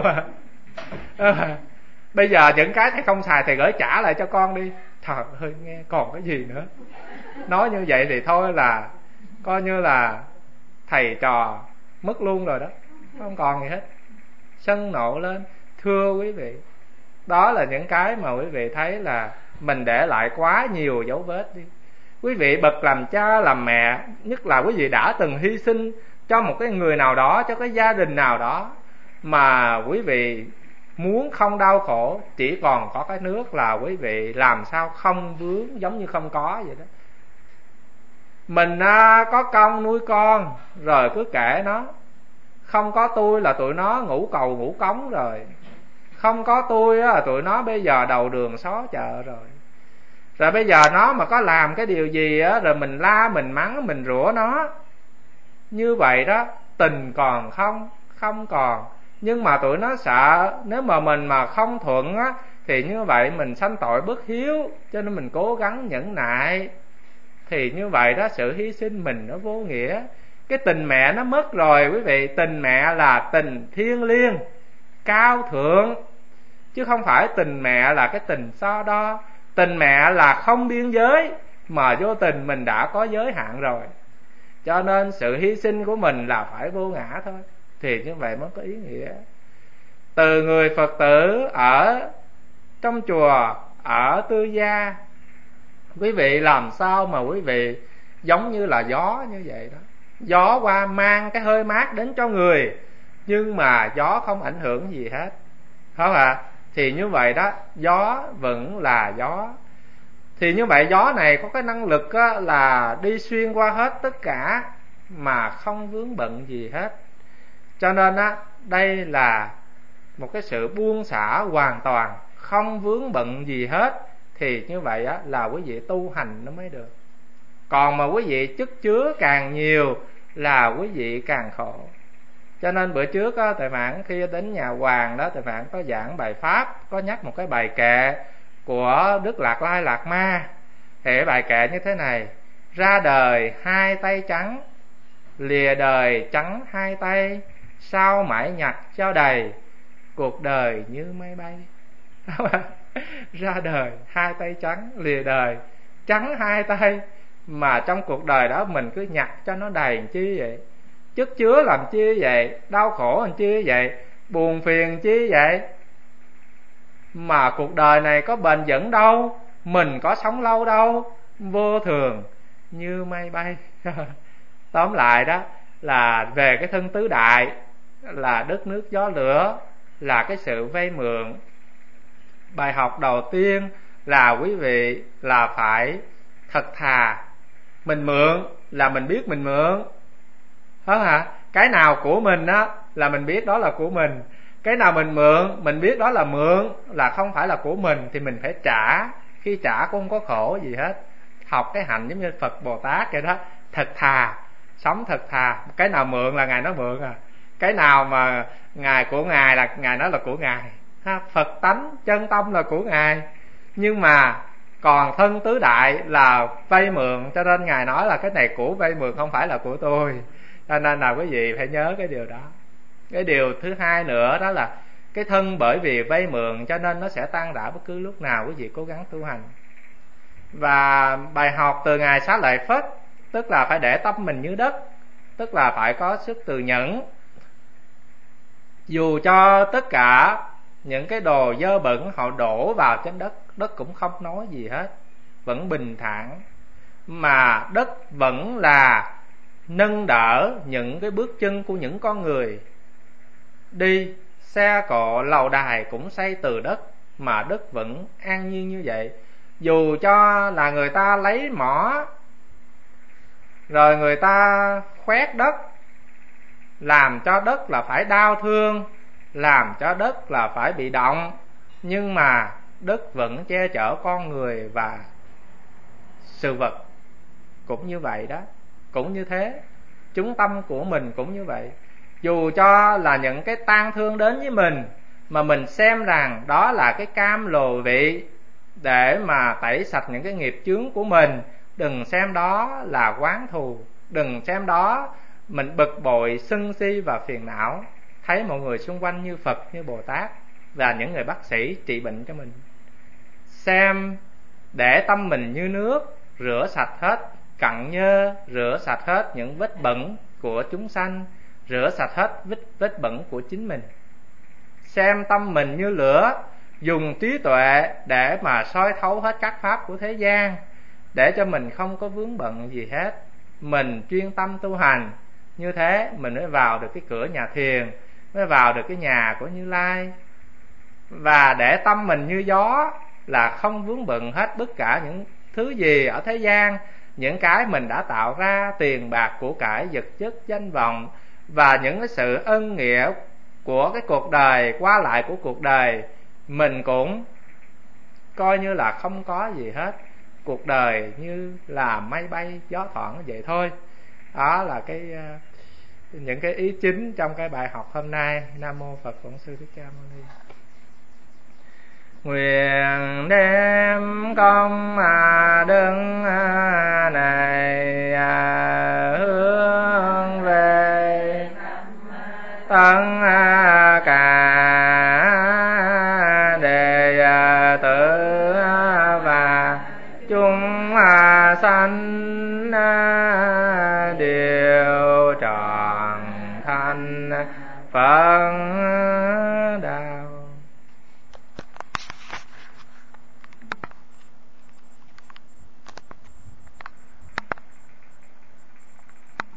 Bây giờ những cái thầy không xài thầy gửi trả lại cho con đi. Trời ơi, nghe còn cái gì nữa. Nói như vậy thì thôi là coi như là thầy trò mất luôn rồi đó, không còn gì hết. Sân nộ lên. Thưa quý vị, đó là những cái mà quý vị thấy là mình để lại quá nhiều dấu vết đi. Quý vị bậc làm cha làm mẹ, nhất là quý vị đã từng hy sinh cho một cái người nào đó, cho cái gia đình nào đó, mà quý vị muốn không đau khổ, chỉ còn có cái nước là quý vị làm sao không vướng, giống như không có vậy đó. Mình à, có công nuôi con rồi cứ kể nó, không có tôi là tụi nó ngủ cầu ngủ cống rồi, không có tôi á, tụi nó bây giờ đầu đường xó chợ rồi. Rồi bây giờ nó mà có làm cái điều gì á, rồi mình la mình mắng mình rủa nó. Như vậy đó, tình còn không? Không còn. Nhưng mà tụi nó sợ nếu mà mình mà không thuận á, thì như vậy mình sanh tội bất hiếu, cho nên mình cố gắng nhẫn nại. Thì như vậy đó, sự hy sinh mình nó vô nghĩa. Cái tình mẹ nó mất rồi quý vị. Tình mẹ là tình thiêng liêng, cao thượng, chứ không phải tình mẹ là cái tình so đo. Tình mẹ là không biên giới, mà vô tình mình đã có giới hạn rồi. Cho nên sự hy sinh của mình là phải vô ngã thôi, thì như vậy mới có ý nghĩa. Từ người Phật tử ở trong chùa, ở tư gia, quý vị làm sao mà quý vị giống như là gió như vậy đó. Gió qua mang cái hơi mát đến cho người, nhưng mà gió không ảnh hưởng gì hết, phải không ạ? Thì như vậy đó, gió vẫn là gió. Thì như vậy gió này có cái năng lực á, là đi xuyên qua hết tất cả mà không vướng bận gì hết. Cho nên á, đây là một cái sự buông xả hoàn toàn, không vướng bận gì hết. Thì như vậy á, là quý vị tu hành nó mới được. Còn mà quý vị chất chứa càng nhiều là quý vị càng khổ. Cho nên bữa trước á, Thầy Mãn khi đến nhà Hoàng đó, Thầy Mãn có giảng bài Pháp, có nhắc một cái bài kệ của Đức Lạc Lai Lạt Ma. Thì bài kệ như thế này: ra đời hai tay trắng, lìa đời trắng hai tay, sao mãi nhặt cho đầy, cuộc đời như mây bay. Ra đời hai tay trắng, lìa đời trắng hai tay, mà trong cuộc đời đó mình cứ nhặt cho nó đầy làm chi vậy? Chất chứa làm chi vậy? Đau khổ làm chi vậy? Buồn phiền chi vậy? Mà cuộc đời này có bền vững đâu, mình có sống lâu đâu, vô thường như mây bay. Tóm lại đó là về cái thân tứ đại, là đất nước gió lửa, là cái sự vay mượn. Bài học đầu tiên là quý vị là phải thật thà. Mình mượn là mình biết mình mượn, phải không hả? Cái nào của mình á là mình biết đó là của mình. Cái nào mình mượn, mình biết đó là mượn, là không phải là của mình, thì mình phải trả. Khi trả cũng không có khổ gì hết. Học cái hạnh giống như Phật Bồ Tát vậy đó, thật thà, sống thật thà. Cái nào mượn là Ngài nói mượn à, cái nào mà Ngài của Ngài là Ngài nói là của Ngài ha. Phật tánh chân tâm là của Ngài, nhưng mà còn thân tứ đại là vay mượn, cho nên Ngài nói là cái này của vay mượn, không phải là của tôi. Cho nên là quý vị phải nhớ cái điều đó. Cái điều thứ hai nữa đó là cái thân bởi vì vay mượn cho nên nó sẽ tan rã bất cứ lúc nào. Quý vị cố gắng tu hành. Và bài học từ Ngài Xá Lợi Phất, tức là phải để tâm mình như đất, tức là phải có sức từ nhẫn. Dù cho tất cả những cái đồ dơ bẩn họ đổ vào trên đất, đất cũng không nói gì hết, vẫn bình thản. Mà đất vẫn là nâng đỡ những cái bước chân của những con người đi. Xe cộ lầu đài cũng xây từ đất, mà đất vẫn an nhiên như vậy. Dù cho là người ta lấy mỏ, rồi người ta khoét đất, làm cho đất là phải đau thương, làm cho đất là phải bị động, nhưng mà đất vẫn che chở con người và sự vật. Cũng như vậy đó, cũng như thế. Chúng tâm của mình cũng như vậy. Dù cho là những cái tang thương đến với mình, mà mình xem rằng đó là cái cam lồ vị để mà tẩy sạch những cái nghiệp chướng của mình. Đừng xem đó là oán thù, đừng xem đó mình bực bội, sân si và phiền não. Thấy mọi người xung quanh như Phật, như Bồ Tát và những người bác sĩ trị bệnh cho mình. Xem để tâm mình như nước, rửa sạch hết cặn nhơ, rửa sạch hết những vết bẩn của chúng sanh, rửa sạch hết vết, vết bẩn của chính mình. Xem tâm mình như lửa, dùng trí tuệ để mà soi thấu hết các pháp của thế gian, để cho mình không có vướng bận gì hết. Mình chuyên tâm tu hành, như thế mình mới vào được cái cửa nhà thiền, mới vào được cái nhà của Như Lai. Và để tâm mình như gió, là không vướng bận hết tất cả những thứ gì ở thế gian, những cái mình đã tạo ra, tiền bạc của cải, vật chất, danh vọng, và những cái sự ân nghĩa của cái cuộc đời, qua lại của cuộc đời, mình cũng coi như là không có gì hết. Cuộc đời như là mây bay gió thoảng vậy thôi. Đó là cái những cái ý chính trong cái bài học hôm nay. Nam mô Phật Bổn Sư Thích Ca Mâu Ni. Nguyện đem công đức này hướng về tất cả đệ tử và chúng sanh đều trọn thành Phật đạo.